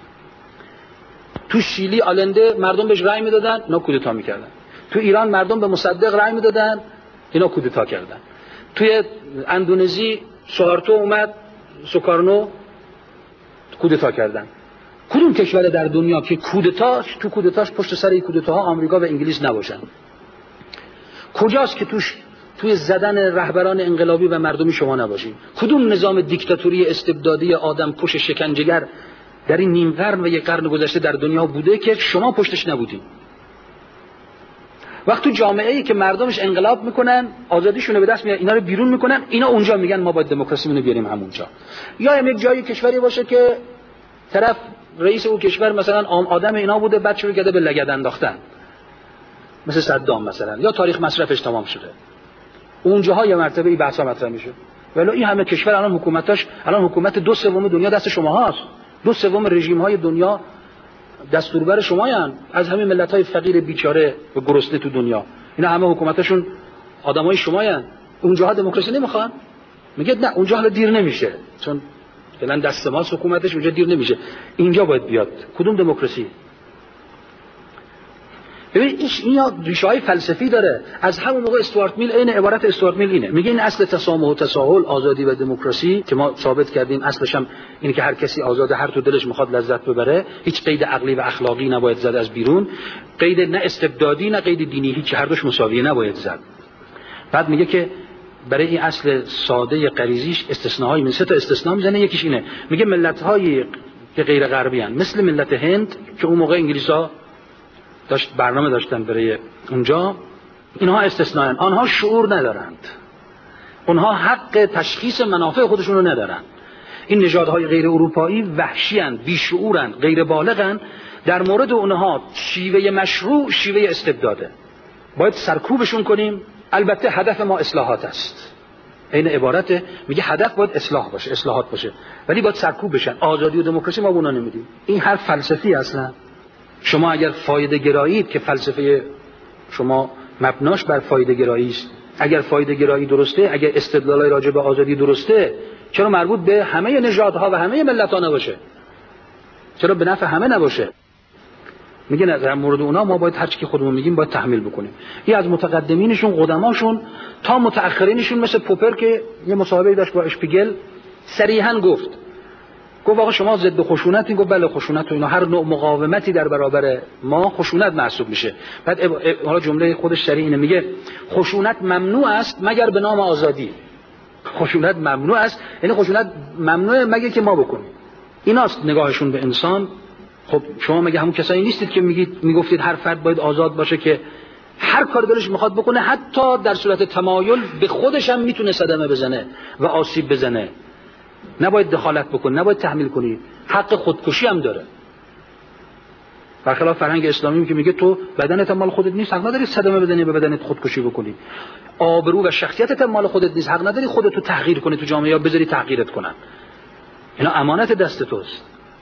تو شیلی آلنده مردم بهش رأی میدادن، اینا کودتا میکردن. تو ایران مردم به مصدق رأی میدادن، اینا کودتا کردن. توی اندونزی سوهارتو اومد، سوکارنو کودتا کردن. کدوم کشور در دنیا که کودتاش پشت سر این کودتاها آمریکا و انگلیس نباشن؟ کجاست که توی زدن رهبران انقلابی و مردمی شما نباشین؟ کدوم نظام دیکتاتوری استبدادی آدم کش شکنجهگر در این نیم قرن و یک قرن گذشته در دنیا بوده که شما پشتش نبودین؟ وقت تو جامعه‌ای که مردمش انقلاب میکنن، آزادیشون رو به دست میارن، اینا رو بیرون میکنن، اینا اونجا میگن ما باید دموکراسیمون رو بیاریم همونجا. یا یک جایی کشوری باشه که طرف رئیس اون کشور مثلا آدم اینا بوده، بعد شروع کرده به لگد انداختن، مثل صدام مثلا، یا تاریخ مصرفش تمام شده، اونجاها یه مرتبه این بحثا مطرح میشه. ولی این همه کشور الان حکومت 2/3 دنیا دست شماهاست. 2/3 رژیم‌های دنیا دستوربر شمایان، از همین ملت‌های فقیر بیچاره و گرسنه تو دنیا، اینا همه حکومتشون آدمای شمایان. اونجاها دموکراسی نمیخوان؟ میگه نه، اونجا حالا دیر نمیشه، چون فعلا دست ماست حکومتش، اونجا دیر نمیشه، اینجا باید بیاد. کدوم دموکراسی؟ ببین این ریشه‌های فلسفی داره. از همون موقع استوارت میل، این عبارت استوارت میل اینه، میگه این اصل تسامح و تساهل، آزادی و دموکراسی که ما ثابت کردیم اصلش هم اینه که هر کسی آزاده، هر تو دلش میخواد لذت ببره، هیچ قید عقلی و اخلاقی نباید زد از بیرون، قید نه استبدادی نه قید دینی، هیچ، هر دوش مساویه نباید زد. بعد میگه که برای این اصل ساده غریزیش استثناء‌های من 3 تا استثناء میزنه. یکیش اینه، میگه ملت‌های که غیر غربی ان، مثل ملت هند که اون موقع انگلیس‌ها برنامه داشتن برای اونجا، اینها استثناءن، آنها شعور ندارند، اونها حق تشخیص منافع خودشون رو ندارن. این نژادهای غیر اروپایی وحشی‌اند، بیشعورند، غیر بالغند. در مورد اونها شیوه مشروع شیوه استبداده، باید سرکوبشون کنیم. البته هدف ما اصلاحات است، این عبارت میگه هدف باید اصلاح باشه، اصلاحات باشه، ولی باید سرکوب بشن. آزادی و دموکراسی ما اونا نمیدیم. این حرف فلسفی اصلا. شما اگر فایده گرایید که فلسفه شما مبناش بر فایده گرایی است، اگر فایده گرایی درسته، اگر استدلالای راجع به آزادی درسته، چرا مربوط به همه نژادها و همه ملت‌ها نباشه؟ چرا به نفع همه نباشه؟ میگه در مورد اونا ما باید هر چی که خودمون میگیم باید تحمیل بکنیم. این از متقدمینشون، قدماشون تا متأخرینشون، مثل پوپر که یه مصاحبه داشت با اشپیگل، صریحاً گفت آقا شما ضد خشونتی؟ گفت بله خشونت و اینا، هر نوع مقاومتی در برابر ما خشونت محسوب میشه. بعد حالا جمله خودش صریح اینه، میگه خشونت ممنوع است مگر به نام آزادی. خشونت ممنوع است، یعنی خشونت ممنوعه مگر که ما بکنیم. ایناست نگاهشون به انسان. خب شما مگه همون کسایی نیستید که میگفتید هر فرد باید آزاد باشه که هر کار دلش میخواد بکنه، حتی در صورت تمایل به خودش هم میتونه صدمه بزنه و آسیب بزنه، نباید دخالت بکنی، نباید تحمیل کنی، حق خودکشی هم داره. برخلاف فرهنگ اسلامی که میگه تو بدنت مال خودت نیست، حق نداری صدمه بزنی به بدنت خودکشی بکنی. آبرو و شخصیتت مال خودت نیست، حق نداری خودت رو تحقیر کنی تو جامعه یا بذاری تحقیرت کنن. اینا امانت دست توست.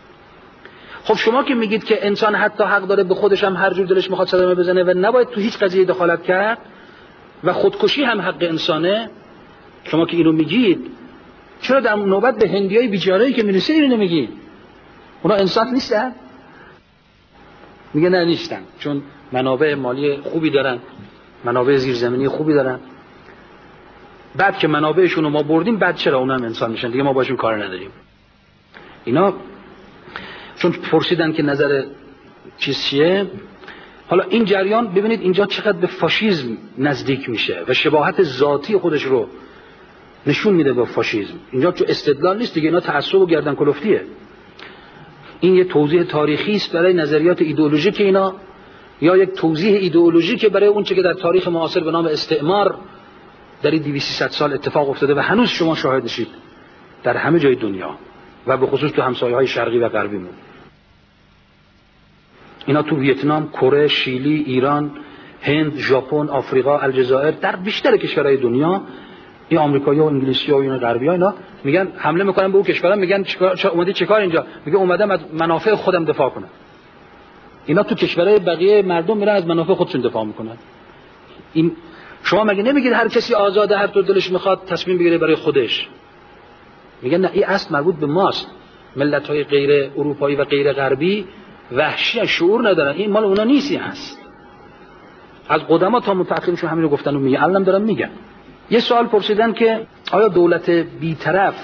خب شما که میگید که انسان حتی حق داره به خودش هم هر جور دلش میخواد صدمه بزنه و نباید تو هیچ قضیه دخالت کرد، و خودکشی هم حق انسانه، شما که اینو میگید چرا در نوبت به هندیای بیچاره‌ای که میرسید اینو میگید؟ اونا انسان نیستن؟ میگه نه نیستن، چون منابع مالی خوبی دارن، منابع زیرزمینی خوبی دارن. بعد که منابعشون رو ما بردیم، بعد چرا اونا هم انسان میشن دیگه؟ ما باشون کار نداریم. اینا چون پرسیدن که نظر چیه، حالا این جریان ببینید اینجا چقدر به فاشیسم نزدیک میشه و شباهت ذاتی خودش رو نشون میده به فاشیسم. اینجا چون استدلال نیست دیگه، اینا تعصب و گردن کلفتیه. این یه توضیح تاریخی است برای نظریات ایدئولوژیک اینا، یا یک توضیح ایدئولوژیک برای اون چه که در تاریخ معاصر به نام استعمار در این 200 سال اتفاق افتاده و هنوز شما شاهدشید در همه جای دنیا و به خصوص تو همسایه‌های شرقی و غربیمون. اینا تو ویتنام، کره، شیلی، ایران، هند، ژاپن، آفریقا، الجزایر، در بیشتر کشورهای دنیا این آمریکایی‌ها و انگلیسی‌ها و اینا غربی‌ها اینا میگن حمله میکنن به اون کشورها، میگن اومدی چیکار اینجا؟ میگه اومدم از منافع خودم دفاع کنم. اینا تو کشورهای بقیه مردم میرن از منافع خودشون دفاع میکنن. این شما مگه نمیگید هر کسی آزاده هر طور دلش میخواد تصمیم بگیره برای خودش؟ میگن نه، این اصل مربوط به ماست. ملت‌های غیر اروپایی و غیر غربی وحشی، شعور ندارن، این مال اونا نیستی هست. از قدما تا متأخرینشون همین رو گفتن و میگن، الانم دارن میگن. یه سوال پرسیدن که آیا دولت بی‌طرف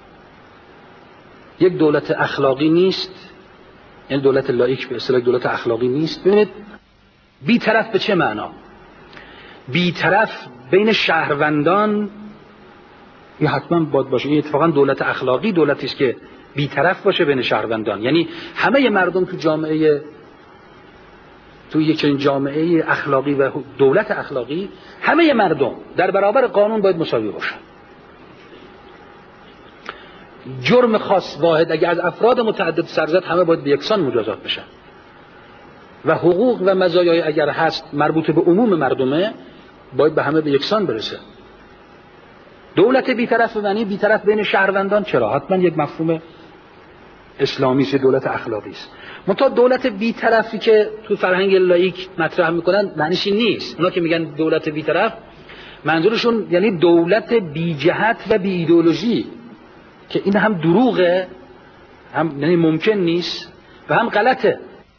یک دولت اخلاقی نیست؟ یعنی دولت لایک به اصطلاح دولت اخلاقی نیست؟ ببینید بی‌طرف به چه معنا؟ بی‌طرف بین شهروندان یا حتما باید باشه. این اتفاقا دولت اخلاقی دولتی است که بی‌طرف باشه بین شهروندان، یعنی همه مردم تو جامعه، تو یک چنین جامعه اخلاقی و دولت اخلاقی، همه مردم در برابر قانون باید مساوی باشن. جرم خاص واحد اگر از افراد متعدد سر زد، همه باید به یکسان مجازات بشن و حقوق و مزایای اگر هست مربوط به عموم مردمه باید به همه به یکسان برسه. دولت بی‌طرف معنی بی‌طرف بین شهروندان چرا؟ حتما یک مفهوم اسلامی است، دولت اخلاقی است. منتها دولت بی‌طرفی که تو فرهنگ لایک مطرح میکنن معنیش این نیست. اونا که میگن دولت بی‌طرف منظورشون یعنی دولت بی جهت و بی ایدئولوژی، که این هم دروغه، هم یعنی ممکن نیست و هم غلطه.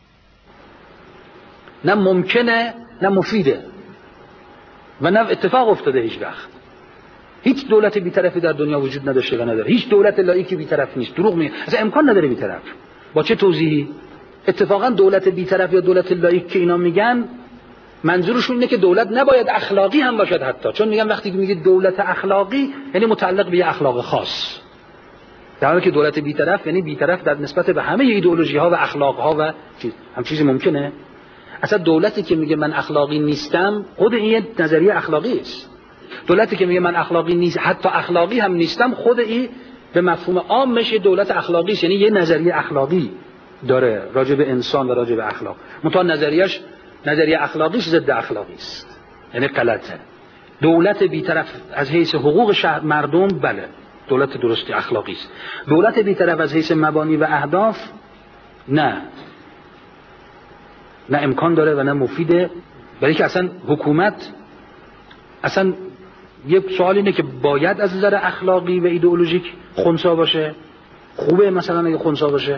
نه ممکنه نه مفیده و نه اتفاق افتاده هیچ وقت. هیچ دولت بی‌طرفی در دنیا وجود نداشته و نداره. هیچ دولت لایکی بی‌طرف نیست. دروغ میگه. اصلا امکان نداره بی‌طرف. با چه توضیحی؟ اتفاقا دولت بی‌طرف یا دولت لایک که اینا میگن منظورشون اینه که دولت نباید اخلاقی هم باشد حتی، چون میگن وقتی که میگه دولت اخلاقی یعنی متعلق به یه اخلاق خاص، در حالی که دولت بی‌طرف یعنی بی‌طرف در نسبت به همه ایدئولوژی ها و اخلاق ها و هم چیزی ممکنه. اصلا دولتی که میگه من اخلاقی نیستم خود این نظریه اخلاقی است. دولتی که میگه من اخلاقی نیست، حتی اخلاقی هم نیستم، خود این به مفهوم عامش دولت اخلاقی است، یعنی یه نظریه اخلاقی داره راجع به انسان و راجع به اخلاق. منتها نظریه اخلاقیش ضد اخلاقی است، یعنی غلطه. دولت بی‌طرف از حیث حقوق مردم بله دولت درستی اخلاقی است. دولت بی‌طرف از حیث مبانی و اهداف نه امکان داره و نه مفیده، برای که اصلا حکومت اصلا یک سوال اینه که باید از نظر اخلاقی و ایدئولوژیک خنثی باشه؟ خوبه مثلا اگه خنثی باشه؟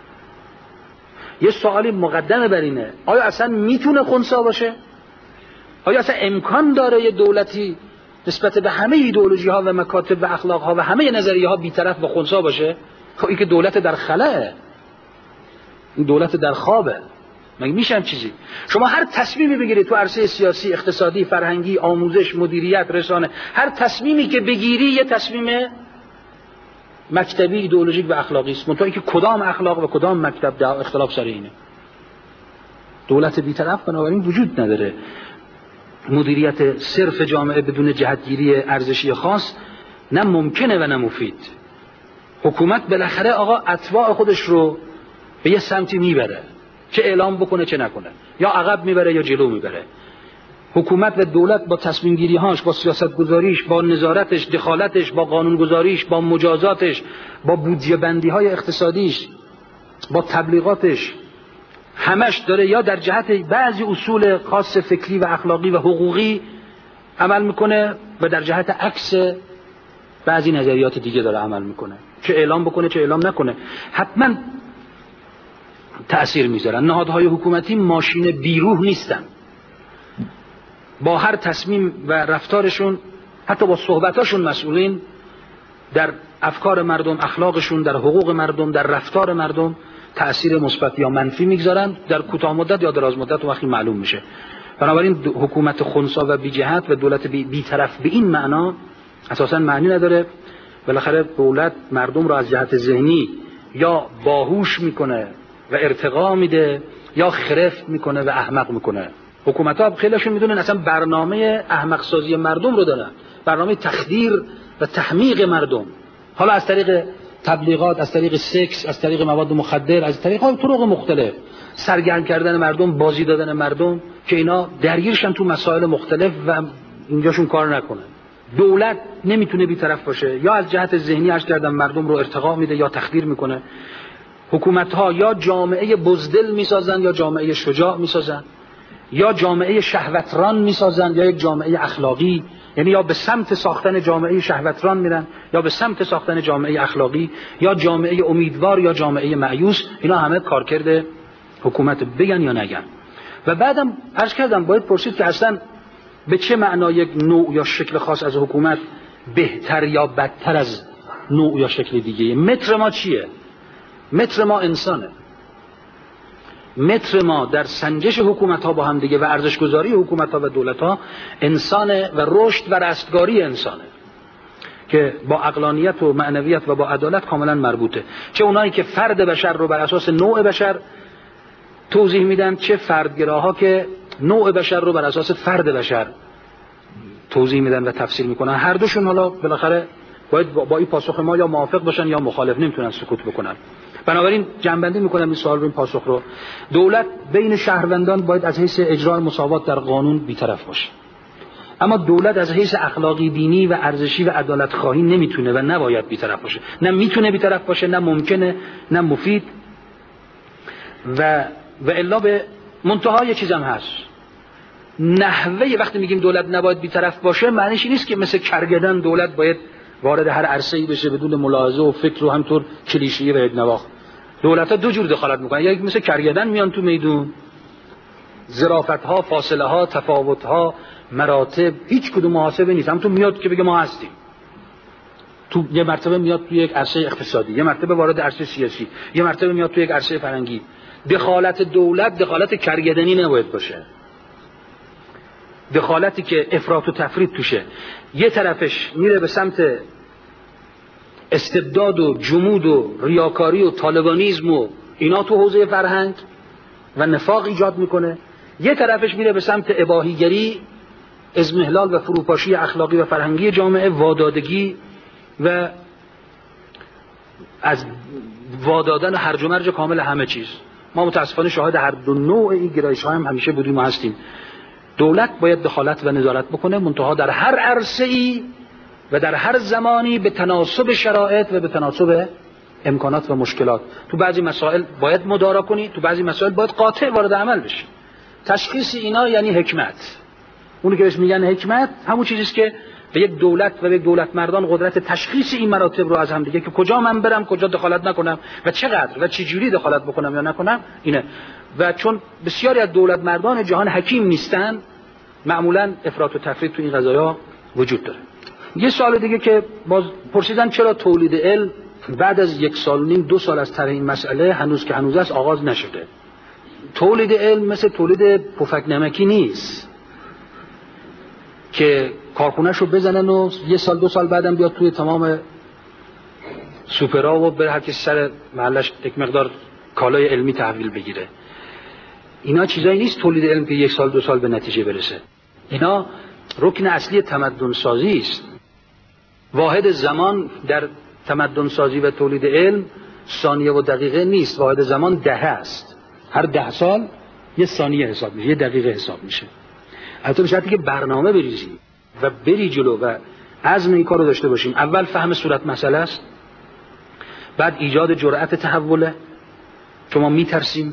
یه سوالی مقدمه بر اینه آیا اصلا میتونه خنثی باشه؟ آیا اصلا امکان داره یه دولتی نسبت به همه ایدئولوژی ها و مکاتب و اخلاق ها و همه نظریه ها بی‌طرف و خنثی باشه؟ خب این که دولت در خلأه، این دولت در خوابه. مگه میشه هم چیزی؟ شما هر تصمیمی بگیرید تو عرصه سیاسی، اقتصادی، فرهنگی، آموزش، مدیریت، رسانه، هر تصمیمی که بگیری یه تصمیم مکتبی، ایدئولوژیک و اخلاقی است. منتها اینکه کدام اخلاق و کدام مکتب در اختلاف سر اینه. دولت بی‌طرف بنابراین وجود نداره. مدیریت صرف جامعه بدون جهتگیری ارزشی خاص نه ممکنه و نه مفید. حکومت بالاخره آقا اتباع خودش رو به یه سمتی میبره، چه اعلام بکنه چه نکنه، یا عقب میبره یا جلو میبره. حکومت و دولت با تصمیم گیری هاش، با سیاست گذاریش، با نظارتش، دخالتش، با قانون گذاریش، با مجازاتش، با بودجه بندی های اقتصادیش، با تبلیغاتش، همش داره یا در جهت بعضی اصول خاص فکری و اخلاقی و حقوقی عمل میکنه و در جهت عکس بعضی نظریات دیگه داره عمل میکنه، چه اعلام بکنه چه اعلام نکنه حتما تأثیر میذارن. نهادهای حکومتی ماشین بیروح نیستن، با هر تصمیم و رفتارشون حتی با صحبتاشون مسئولین در افکار مردم، اخلاقشون، در حقوق مردم، در رفتار مردم تأثیر مثبت یا منفی میگذارن، در کوتاه مدت یا دراز مدت وقتی معلوم میشه. بنابراین حکومت خنثی و بی جهت و دولت بی طرف به این معنا اساسا معنی نداره. بالاخره دولت مردم رو از جهت ذهنی یا باهوش میکنه و ارتقا میده یا خرف میکنه و احمق میکنه. حکومت‌ها خیلیشون میدونن اصلا برنامه احمق سازی مردم رو دارن، برنامه تخدیر و تحمیق مردم، حالا از طریق تبلیغات، از طریق سکس، از طریق مواد مخدر، از طریق طرق مختلف، سرگرم کردن مردم، بازی دادن مردم که اینا درگیرشن تو مسائل مختلف و اینجاشون کار نکنه. دولت نمیتونه بی‌طرف باشه، یا از جهت ذهنی عرض کردم مردم رو ارتقا میده یا تخدیر میکنه. حکومت‌ها یا جامعه بزدل میسازن یا جامعه شجاع میسازن، یا جامعه شهوتران میسازن یا یک جامعه اخلاقی، یعنی یا به سمت ساختن جامعه شهوتران میرن یا به سمت ساختن جامعه اخلاقی، یا جامعه امیدوار یا جامعه مایوس. اینا همه کارکرد حکومت، بگن یا نگن. و بعدم عرض کردم باید پرسید که اصلا به چه معنا یک نوع یا شکل خاص از حکومت بهتر یا بدتر از نوع یا شکل دیگه. متر ما چیه؟ متر ما انسانه. متر ما در سنجش حکومت ها با هم دیگه و ارزشگذاری حکومت ها و دولت ها انسانه و رشد و رستگاری انسانه که با عقلانیت و معنویت و با عدالت کاملا مربوطه. چه اونایی که فرد بشر رو بر اساس نوع بشر توضیح میدن، چه فردگراها که نوع بشر رو بر اساس فرد بشر توضیح میدن و تفسیر میکنن. هر دوشون حالا بالاخره باید با این پاسخ ما یا موافق باشن یا مخالف، نمیتونن سکوت بکنن. بنابراین جنبندی میکنم این سوال رو، این پاسخ رو. دولت بین شهروندان باید از حیث اجرای مساوات در قانون بی‌طرف باشه، اما دولت از حیث اخلاقی، دینی و ارزشی و عدالت خواهی نمیتونه و نباید بی‌طرف باشه. نه میتونه بی‌طرف باشه، نه ممکنه، نه مفید. و الا به منتها یه چیزم هست، نحوه وقتی میگیم دولت نباید بی‌طرف باشه معنیش این نیست که مثل کرگدن دولت باید وارد هر عرصه‌ای بشه بدون ملاحظه و فکر و همطور کلیشه‌ای و یکنواخت. دولت‌ها دو جور دخالت میکنن، یک مثل کرگدن میان تو میدون، ظرافت‌ها، فاصله‌ها، تفاوت‌ها، مراتب، هیچ کدوم محاسبه نیست. همون تو میاد که بگه ما هستیم. تو یه مرتبه میاد تو یک عرصه اقتصادی، یه مرتبه وارد عرصه سیاسی، یه مرتبه میاد تو یک عرصه فرهنگی. دخالت دولت دخالت کرگدنی نباید باشه، دخالتی که افراط و تفرید توشه. یه طرفش میره به سمت استبداد و جمود و ریاکاری و طالبانیزم و اینا تو حوزه فرهنگ و نفاق ایجاد میکنه، یه طرفش میره به سمت اباحیگری، اضمحلال و فروپاشی اخلاقی و فرهنگی جامعه، وادادگی و از وادادن و هرج و مرج کامل همه چیز. ما متاسفانه شاهد هر دو نوع این گرایش‌ها هم همیشه بودیم و هستیم. دولت باید دخالت و نظارت بکنه، منتها در هر عرصه‌ای و در هر زمانی به تناسب شرایط و به تناسب امکانات و مشکلات. تو بعضی مسائل باید مدارا کنی، تو بعضی مسائل باید قاطع وارد عمل بشی. تشخیص اینا یعنی حکمت. اونی که بهش میگن حکمت همون چیزیست که به یک دولت و به یک دولت مردان قدرت تشخیص این مراتب رو از هم دیگه، که کجا من برم، کجا دخالت نکنم و چقدر و چه جوری دخالت بکنم یا نکنم، اینه. و چون بسیاری از دولت مردان جهان حکیم نیستن، معمولا افراط و تفرید تو این قضایا وجود داره. یه سوال دیگه که باز پرسیدن چرا تولید علم بعد از 1 سال و نیم 2 سال از طرح این مسئله هنوز که هنوز است آغاز نشده. تولید علم مثل تولید پفک نمکی نیست که کارخونه‌شو بزنن و 1 سال 2 سال بعدم بیاد توی تمام سوپرها و بره هر کسی سر محلش یک مقدار کالای علمی تحویل بگیره. اینا چیزایی نیست تولید علم که 1 سال 2 سال به نتیجه برسه. اینا رکن اصلی تمدن سازی است. واحد زمان در تمدن سازی و تولید علم ثانیه و دقیقه نیست، واحد زمان دهه است. هر 10 سال 1 ثانیه حساب میشه، 1 دقیقه حساب میشه. البته به شرطی که برنامه بریزی و بری جلو و عزم این کارو داشته باشیم. اول فهم صورت مسئله است، بعد ایجاد جرأت تحوله، چون ما میترسیم،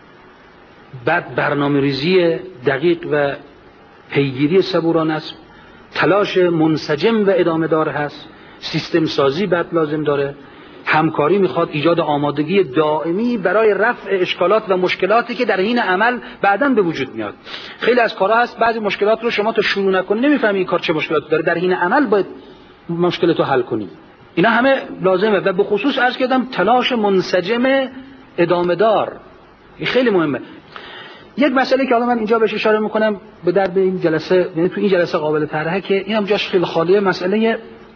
بعد برنامه ریزی دقیق و پیگیری صبورانه است، تلاش منسجم و ادامه دار هست، سیستم سازی بعد لازم داره، همکاری میخواد، ایجاد آمادگی دائمی برای رفع اشکالات و مشکلاتی که در حین عمل بعداً به وجود میاد. خیلی از کارها هست بعضی مشکلات رو شما تا شروع نکنی نمیفهمی این کار چه مشکلاتی داره، در حین عمل باید مشکلات رو حل کنی. اینا همه لازمه و به خصوص عرض کردم تلاش منسجم ادامه دار این خیلی مهمه. یک مسئله که حالا من اینجا بهش اشاره میکنم به درد این جلسه، یعنی تو این جلسه قابل طرحه که اینم جاش خیلی خالیه، مسئله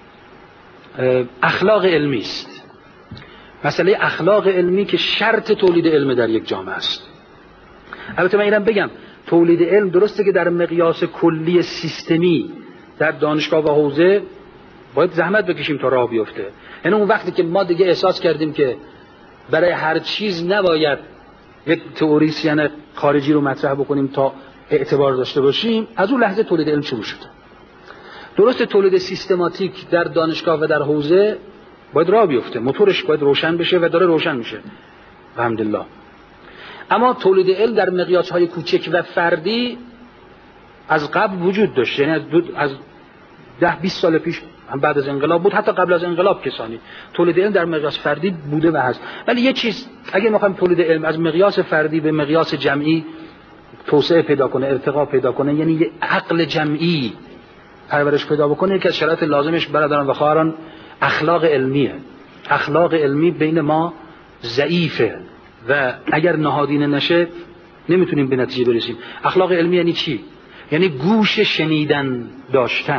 اخلاق علمی است. مسئله اخلاق علمی که شرط تولید علم در یک جامعه است. البته من اینم بگم تولید علم درسته که در مقیاس کلی سیستمی در دانشگاه و حوزه باید زحمت بکشیم تا راه بیفته. یعنی اون وقتی که ما دیگه احساس کردیم که برای هر چیز نباید یک تئوریسین خارجی رو مطرح بکنیم تا اعتبار داشته باشیم، از اون لحظه تولید علم شروع شده. درست تولید سیستماتیک در دانشگاه و در حوزه باید راه بیفته، موتورش باید روشن بشه و داره روشن میشه الحمدلله. اما تولید علم در مقیاس‌های کوچک و فردی از قبل وجود داشت، یعنی از 10-20 سال پیش هم بعد از انقلاب بود، حتی قبل از انقلاب کسانی تولید علم در مقیاس فردی بوده و هست. ولی یه چیز اگه می‌خوایم تولید علم از مقیاس فردی به مقیاس جمعی توسعه پیدا کنه، ارتقا پیدا کنه، یعنی یه عقل جمعی پرورش پیدا بکنه، که از شرایط لازمش برادران و خواهران اخلاق علمیه. اخلاق علمی بین ما ضعیفه و اگر نهادینه نشه نمیتونیم به نتیجه برسیم. اخلاق علمی یعنی چی؟ یعنی گوش شنیدن داشتن،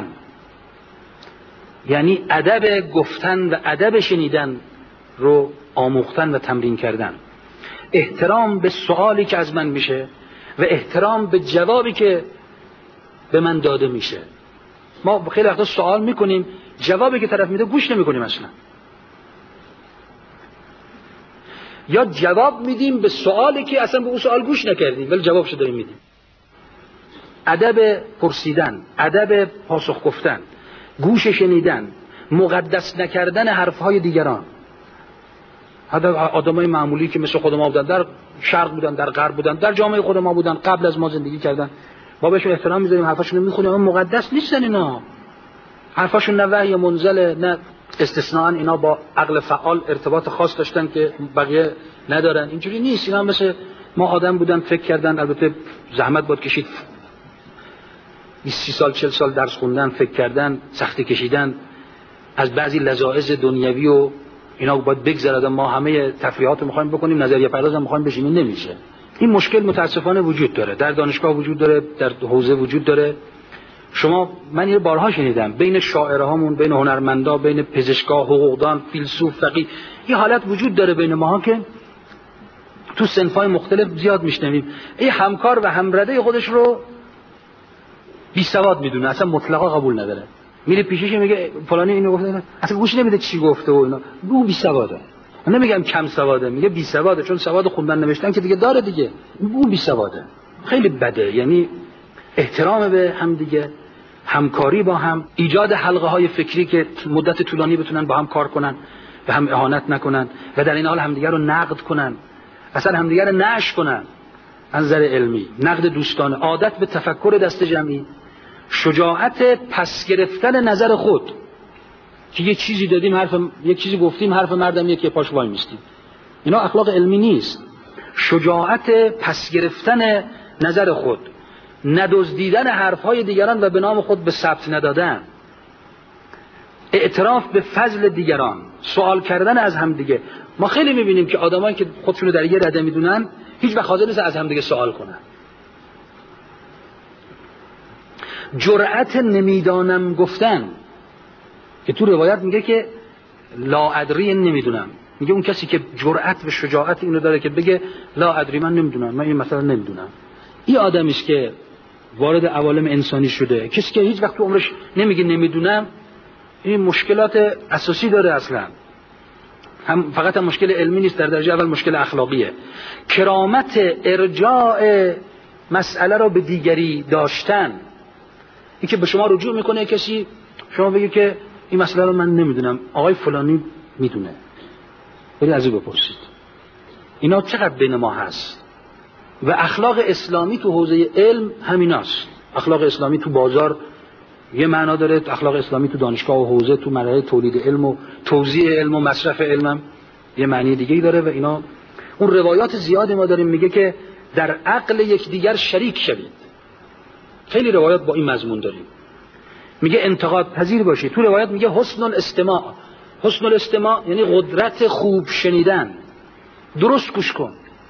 یعنی ادب گفتن و ادب شنیدن رو آموختن و تمرین کردن، احترام به سوالی که از من میشه و احترام به جوابی که به من داده میشه. ما خیلی وقتا سوال میکنیم، جوابی که طرف میده گوش نمیکنیم اصلا، یا جواب میدیم به سوالی که اصلا به اون سوال گوش نکردیم ولی جوابشو داریم میدیم. ادب پرسیدن، ادب پاسخ گفتن، گوش شنیدن، مقدس نکردن حرفهای دیگران. حتی آدمای معمولی که مثل خود ما بودن، در شرق بودن، در غرب بودن، در جامعه خود ما بودن، قبل از ما زندگی کردن، ما بهشون احترام میذاریم، حرفاشون رو میخونیم، اما مقدس نیستن اینا. حرفاشون نه وحی منزله، نه استثناء اینا با عقل فعال ارتباط خاص داشتن که بقیه ندارن. اینجوری نیست. اینا مثل ما آدم بودن، فکر کردن، البته زحمت بود کشید، 20 سال 40 سال درس خوندن، فکر کردن، سختی کشیدن، از بعضی لذاذ دنیوی و اینا باید بگذرد. ما همه تفریحات رو می‌خوایم بکنیم، نظریه پرداز هم می‌خوایم بشیم، نمیشه. این مشکل متاسفانه وجود داره، در دانشگاه وجود داره، در حوزه وجود داره. من اینو بارها شنیدم، بین شاعرهامون، بین هنرمندا، بین پزشکا، حقوقدان، فیلسوف، فقیه، یه حالت وجود داره بین ماها که تو صنف‌های مختلف زیاد میشنویم. این همکار و همرده خودش رو بی سواد میدونه، اصلا مطلقا قبول نداره. میره پیشش میگه فلانی اینو گفته، اصلا گوش نمیده چی گفته و اینا. او بی سواده. من نمیگم کم سواده، میگه بی سواده، چون سواد خوندن نوشتن که دیگه داره دیگه. او بی سواده. خیلی بده. یعنی احترام به هم دیگه، همکاری با هم، ایجاد حلقه های فکری که مدت طولانی بتونن با هم کار کنن و هم اهانت نکنن و در این حال همدیگه رو نقد کنن، اصلا همدیگه رو نشر کنن. از نظر علمی نقد دوستانه، عادت به تفکر دست جمعی، شجاعت پس گرفتن نظر خود، که یه چیزی دادیم، یک چیزی گفتیم، حرف مردم یکی پاش وای میستیم. اینا اخلاق علمی نیست. شجاعت پس گرفتن نظر خود، ندزدیدن حرفهای دیگران و به نام خود به ثبت ندادن، اعتراف به فضل دیگران، سوال کردن از همدیگه. ما خیلی میبینیم که آدمایی که خودشونو در یه رده میدونن هیچ وقت حاضر نیستن از همدیگه سوال کنن. جرأت نمیدانم گفتن، که تو روایت میگه که لا ادری نمیدونم، میگه اون کسی که جرأت و شجاعت اینو داره که بگه لا ادری من نمیدونم، من این مثلا نمیدونم، این آدمی است که وارد عوالم انسانی شده. کسی که هیچ وقت تو عمرش نمیگه نمیدونم، این مشکلات اساسی داره. اصلا هم فقط هم مشکل علمی نیست، در درجه اول مشکل اخلاقیه. کرامت ارجاع مسئله رو به دیگری داشتن، این که به شما رجوع میکنه کسی، شما بگی که این مسئله رو من نمیدونم، آقای فلانی میدونه، برید از او بپرسید. اینا چقدر بین ما هست. و اخلاق اسلامی تو حوزه علم همیناست. اخلاق اسلامی تو بازار یه معنا داره اخلاق اسلامی تو دانشگاه و حوزه، تو مرحله تولید علم و توزیع علم و مصرف علم یه معنی دیگه‌ای داره و اینا. اون روایات زیادی ما داریم میگه که در عقل یکدیگر شریک شوید. خیلی روایات با این مضمون داریم. میگه انتقاد پذیر باشید. تو روایات میگه حسن الاستماع. حسن الاستماع یعنی قدرت خوب شنیدن. درست گوش کن.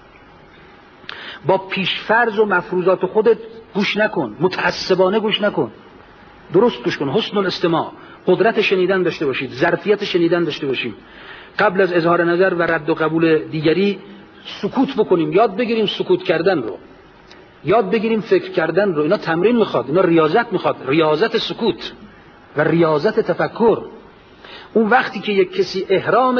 با پیشفرض و مفروضات خودت گوش نکن. متعصبانه گوش نکن. درست گوش کن. حسن الاستماع. قدرت شنیدن داشته باشید. ظرفیت شنیدن داشته باشید. قبل از اظهار نظر و رد و قبول دیگری سکوت بکنیم. یاد بگیریم سکوت کردن رو. یاد بگیریم فکر کردن رو. اینا تمرین میخواد. اینا ریاضت میخواد. ریاضت سکوت و ریاضت تفکر. اون وقتی که یک کسی احرام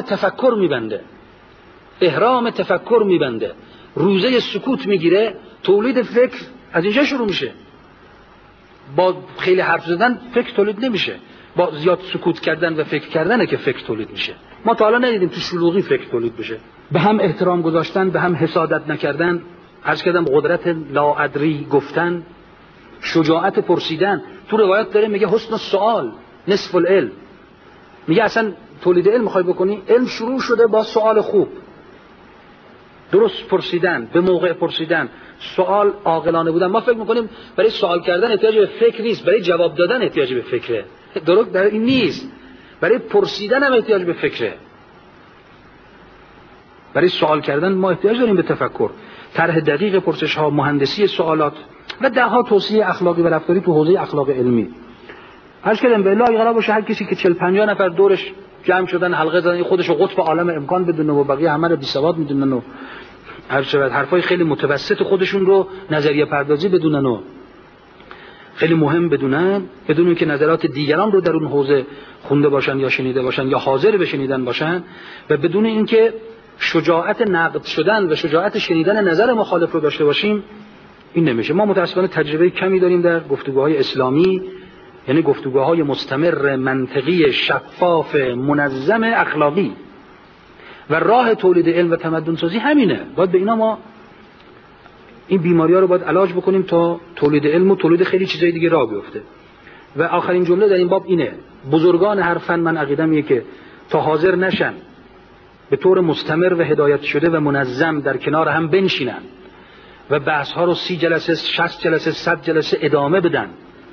تفکر میبنده، روزه سکوت میگیره، تولید فکر از اینجا شروع میشه. با خیلی حرف زدن فکر تولید نمیشه. با زیاد سکوت کردن و فکر کردنه که فکر تولید میشه. ما تا حالا ندیدیم تو شلوغی فکر تولید بشه. به هم احترام گذاشتن، به هم حسادت نکردن، عرض کردم قدرت لاادری گفتن، شجاعت پرسیدن. تو روایت داره میگه حسن السؤال نصف العلم. میگه اصلا تولید علم میخوای بکنی، علم شروع شده با سؤال خوب. درست پرسیدن، به موقع پرسیدن، سوال عاقلانه بودن. ما فکر میکنیم برای سوال کردن احتیاج به فکر نیست، برای جواب دادن احتیاج به فکره. درست در این نیست. برای پرسیدن هم احتیاج به فکره. برای سوال کردن ما احتیاج داریم به تفکر، طرح دقیق پرسش ها، مهندسی سوالات و دهها توصیه اخلاقی و رفتاری تو حوزه اخلاق علمی. هر کدوم به الله قرار باشه هر کسی که 40-50 نفر دورش جمع شدن حلقه زدن خودش رو قطب عالم امکان بدونه و بقیه همه رو بی سواد میدونن و هر چقدر حرفای خیلی متوسط خودشون رو نظریه پردازی بدونن و خیلی مهم بدونن، بدون که نظرات دیگران رو در اون حوزه خونده باشن یا شنیده باشن یا حاضر به شنیدن باشن و بدون اینکه شجاعت نقد شدن و شجاعت شنیدن نظر مخالف رو داشته باشیم، این نمیشه. ما متأسفانه تجربه کمی داریم در گفتگوهای اسلامی، یعنی گفتگوهای مستمر، منطقی، شفاف، منظم، اخلاقی. و راه تولید علم و تمدن سازی همینه. باید به اینا ما این بیماری‌ها رو باید علاج بکنیم تا تولید علم و تولید خیلی چیزای دیگه راه بیفته. و آخرین جمله در این باب اینه: بزرگان هر فن من عقیدم اینه که تا حاضر نشن به طور مستمر و هدایت شده و منظم در کنار هم بنشینن و بحث‌ها رو 30 جلسه، 60 جلسه، 100 جلسه ادامه بدن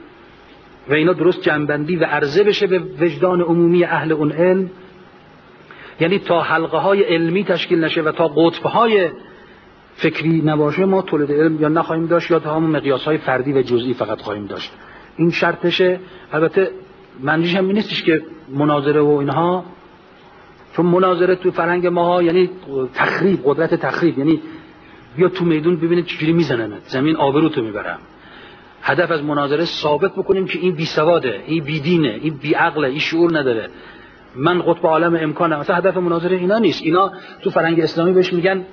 و اینا درست جنبندی و عرضه بشه به وجدان عمومی اهل اون علم، یعنی تا حلقه های علمی تشکیل نشه و تا قطب های فکری نباشه، ما تولید علم یا نخواهیم داشت یا تا همون مقیاس های فردی و جزئی فقط خواهیم داشت. این شرطشه. البته معنیش هم نیستش که مناظره و اینها، چون مناظره تو فرهنگ ما یعنی تخریب، قدرت تخریب، یعنی بیا تو میدون ببینید چجوری میزنن، زمین آبروتو میبرم. هدف از مناظره ثابت بکنیم که این بی سواده، این بی دینه، این بی عقله، این شعور نداره، من قطب عالم امکانم. مثلا هدف مناظره اینا نیست. اینا تو فرهنگ اسلامی بهش میگن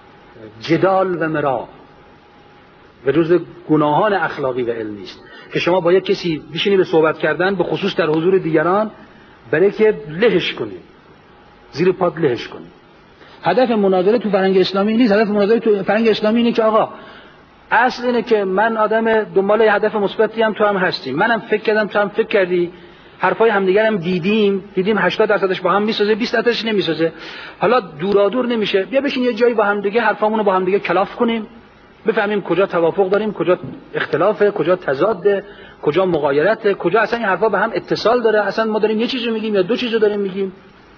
جدال و مرا و جزء گناهان اخلاقی و علمی است که شما با یک کسی بشینی به صحبت کردن، به خصوص در حضور دیگران، برای که لهش کنی، زیر پات لهش کنی. هدف مناظره تو فرهنگ اسلامی نیست. هدف مناظره تو فرهنگ اسلامی اینه که آقا اصل اینه که من آدم دنبال هدف مثبتی هم، تو هم هستیم، منم فکر کردم، تو هم فکر کردی، حرفای همدیگر هم دیدیم 80% با هم میسازه، 20% نمیسازه. حالا دورادور نمیشه، بیا بشین یه جایی با هم دیگه حرفامونو با هم دیگه کلاف کنیم، بفهمیم کجا توافق داریم، کجا اختلافه، کجا تضاده، کجا مغایرته، کجا اصلا این حرفا به هم اتصال داره، اصلا ما داریم یه چیزو میگیم یا دو چیزو داریم میگیم.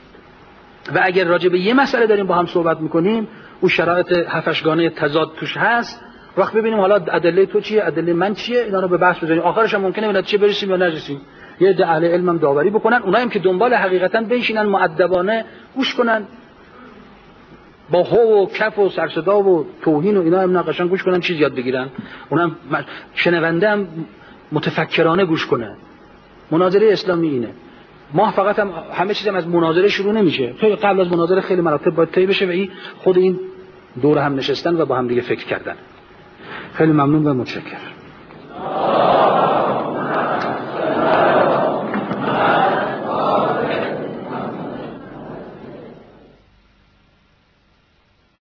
و اگر راجع به یه مسئله داریم با هم صحبت میکنیم، اون شرایط هفت‌گانه تضاد توش هست، وقت ببینیم حالا ادله تو چیه، ادله من چیه، اینا رو به بحث بزنیم. آخرش هم ممکنه به نتیجه برسیم یا نرسیم. یه عده اهل علم هم داوری بکنن، اونایی هم که دنبال حقیقتا بنشینن مؤدبانه گوش کنن، با هو و کف و سرصدا و توهین و اینا هم نقشن گوش کنن، چیز یاد بگیرن. اونم شنونده هم متفکرانه گوش کنه. مناظره اسلامی اینه. ما فقط همه چیز هم از مناظره شروع نمیشه. خیلی قبل از مناظره خیلی مراتب باید طی بشه و این خود این دور هم نشستن و با هم دیگه فکر کردن. خیلی ممنون و متشکرم.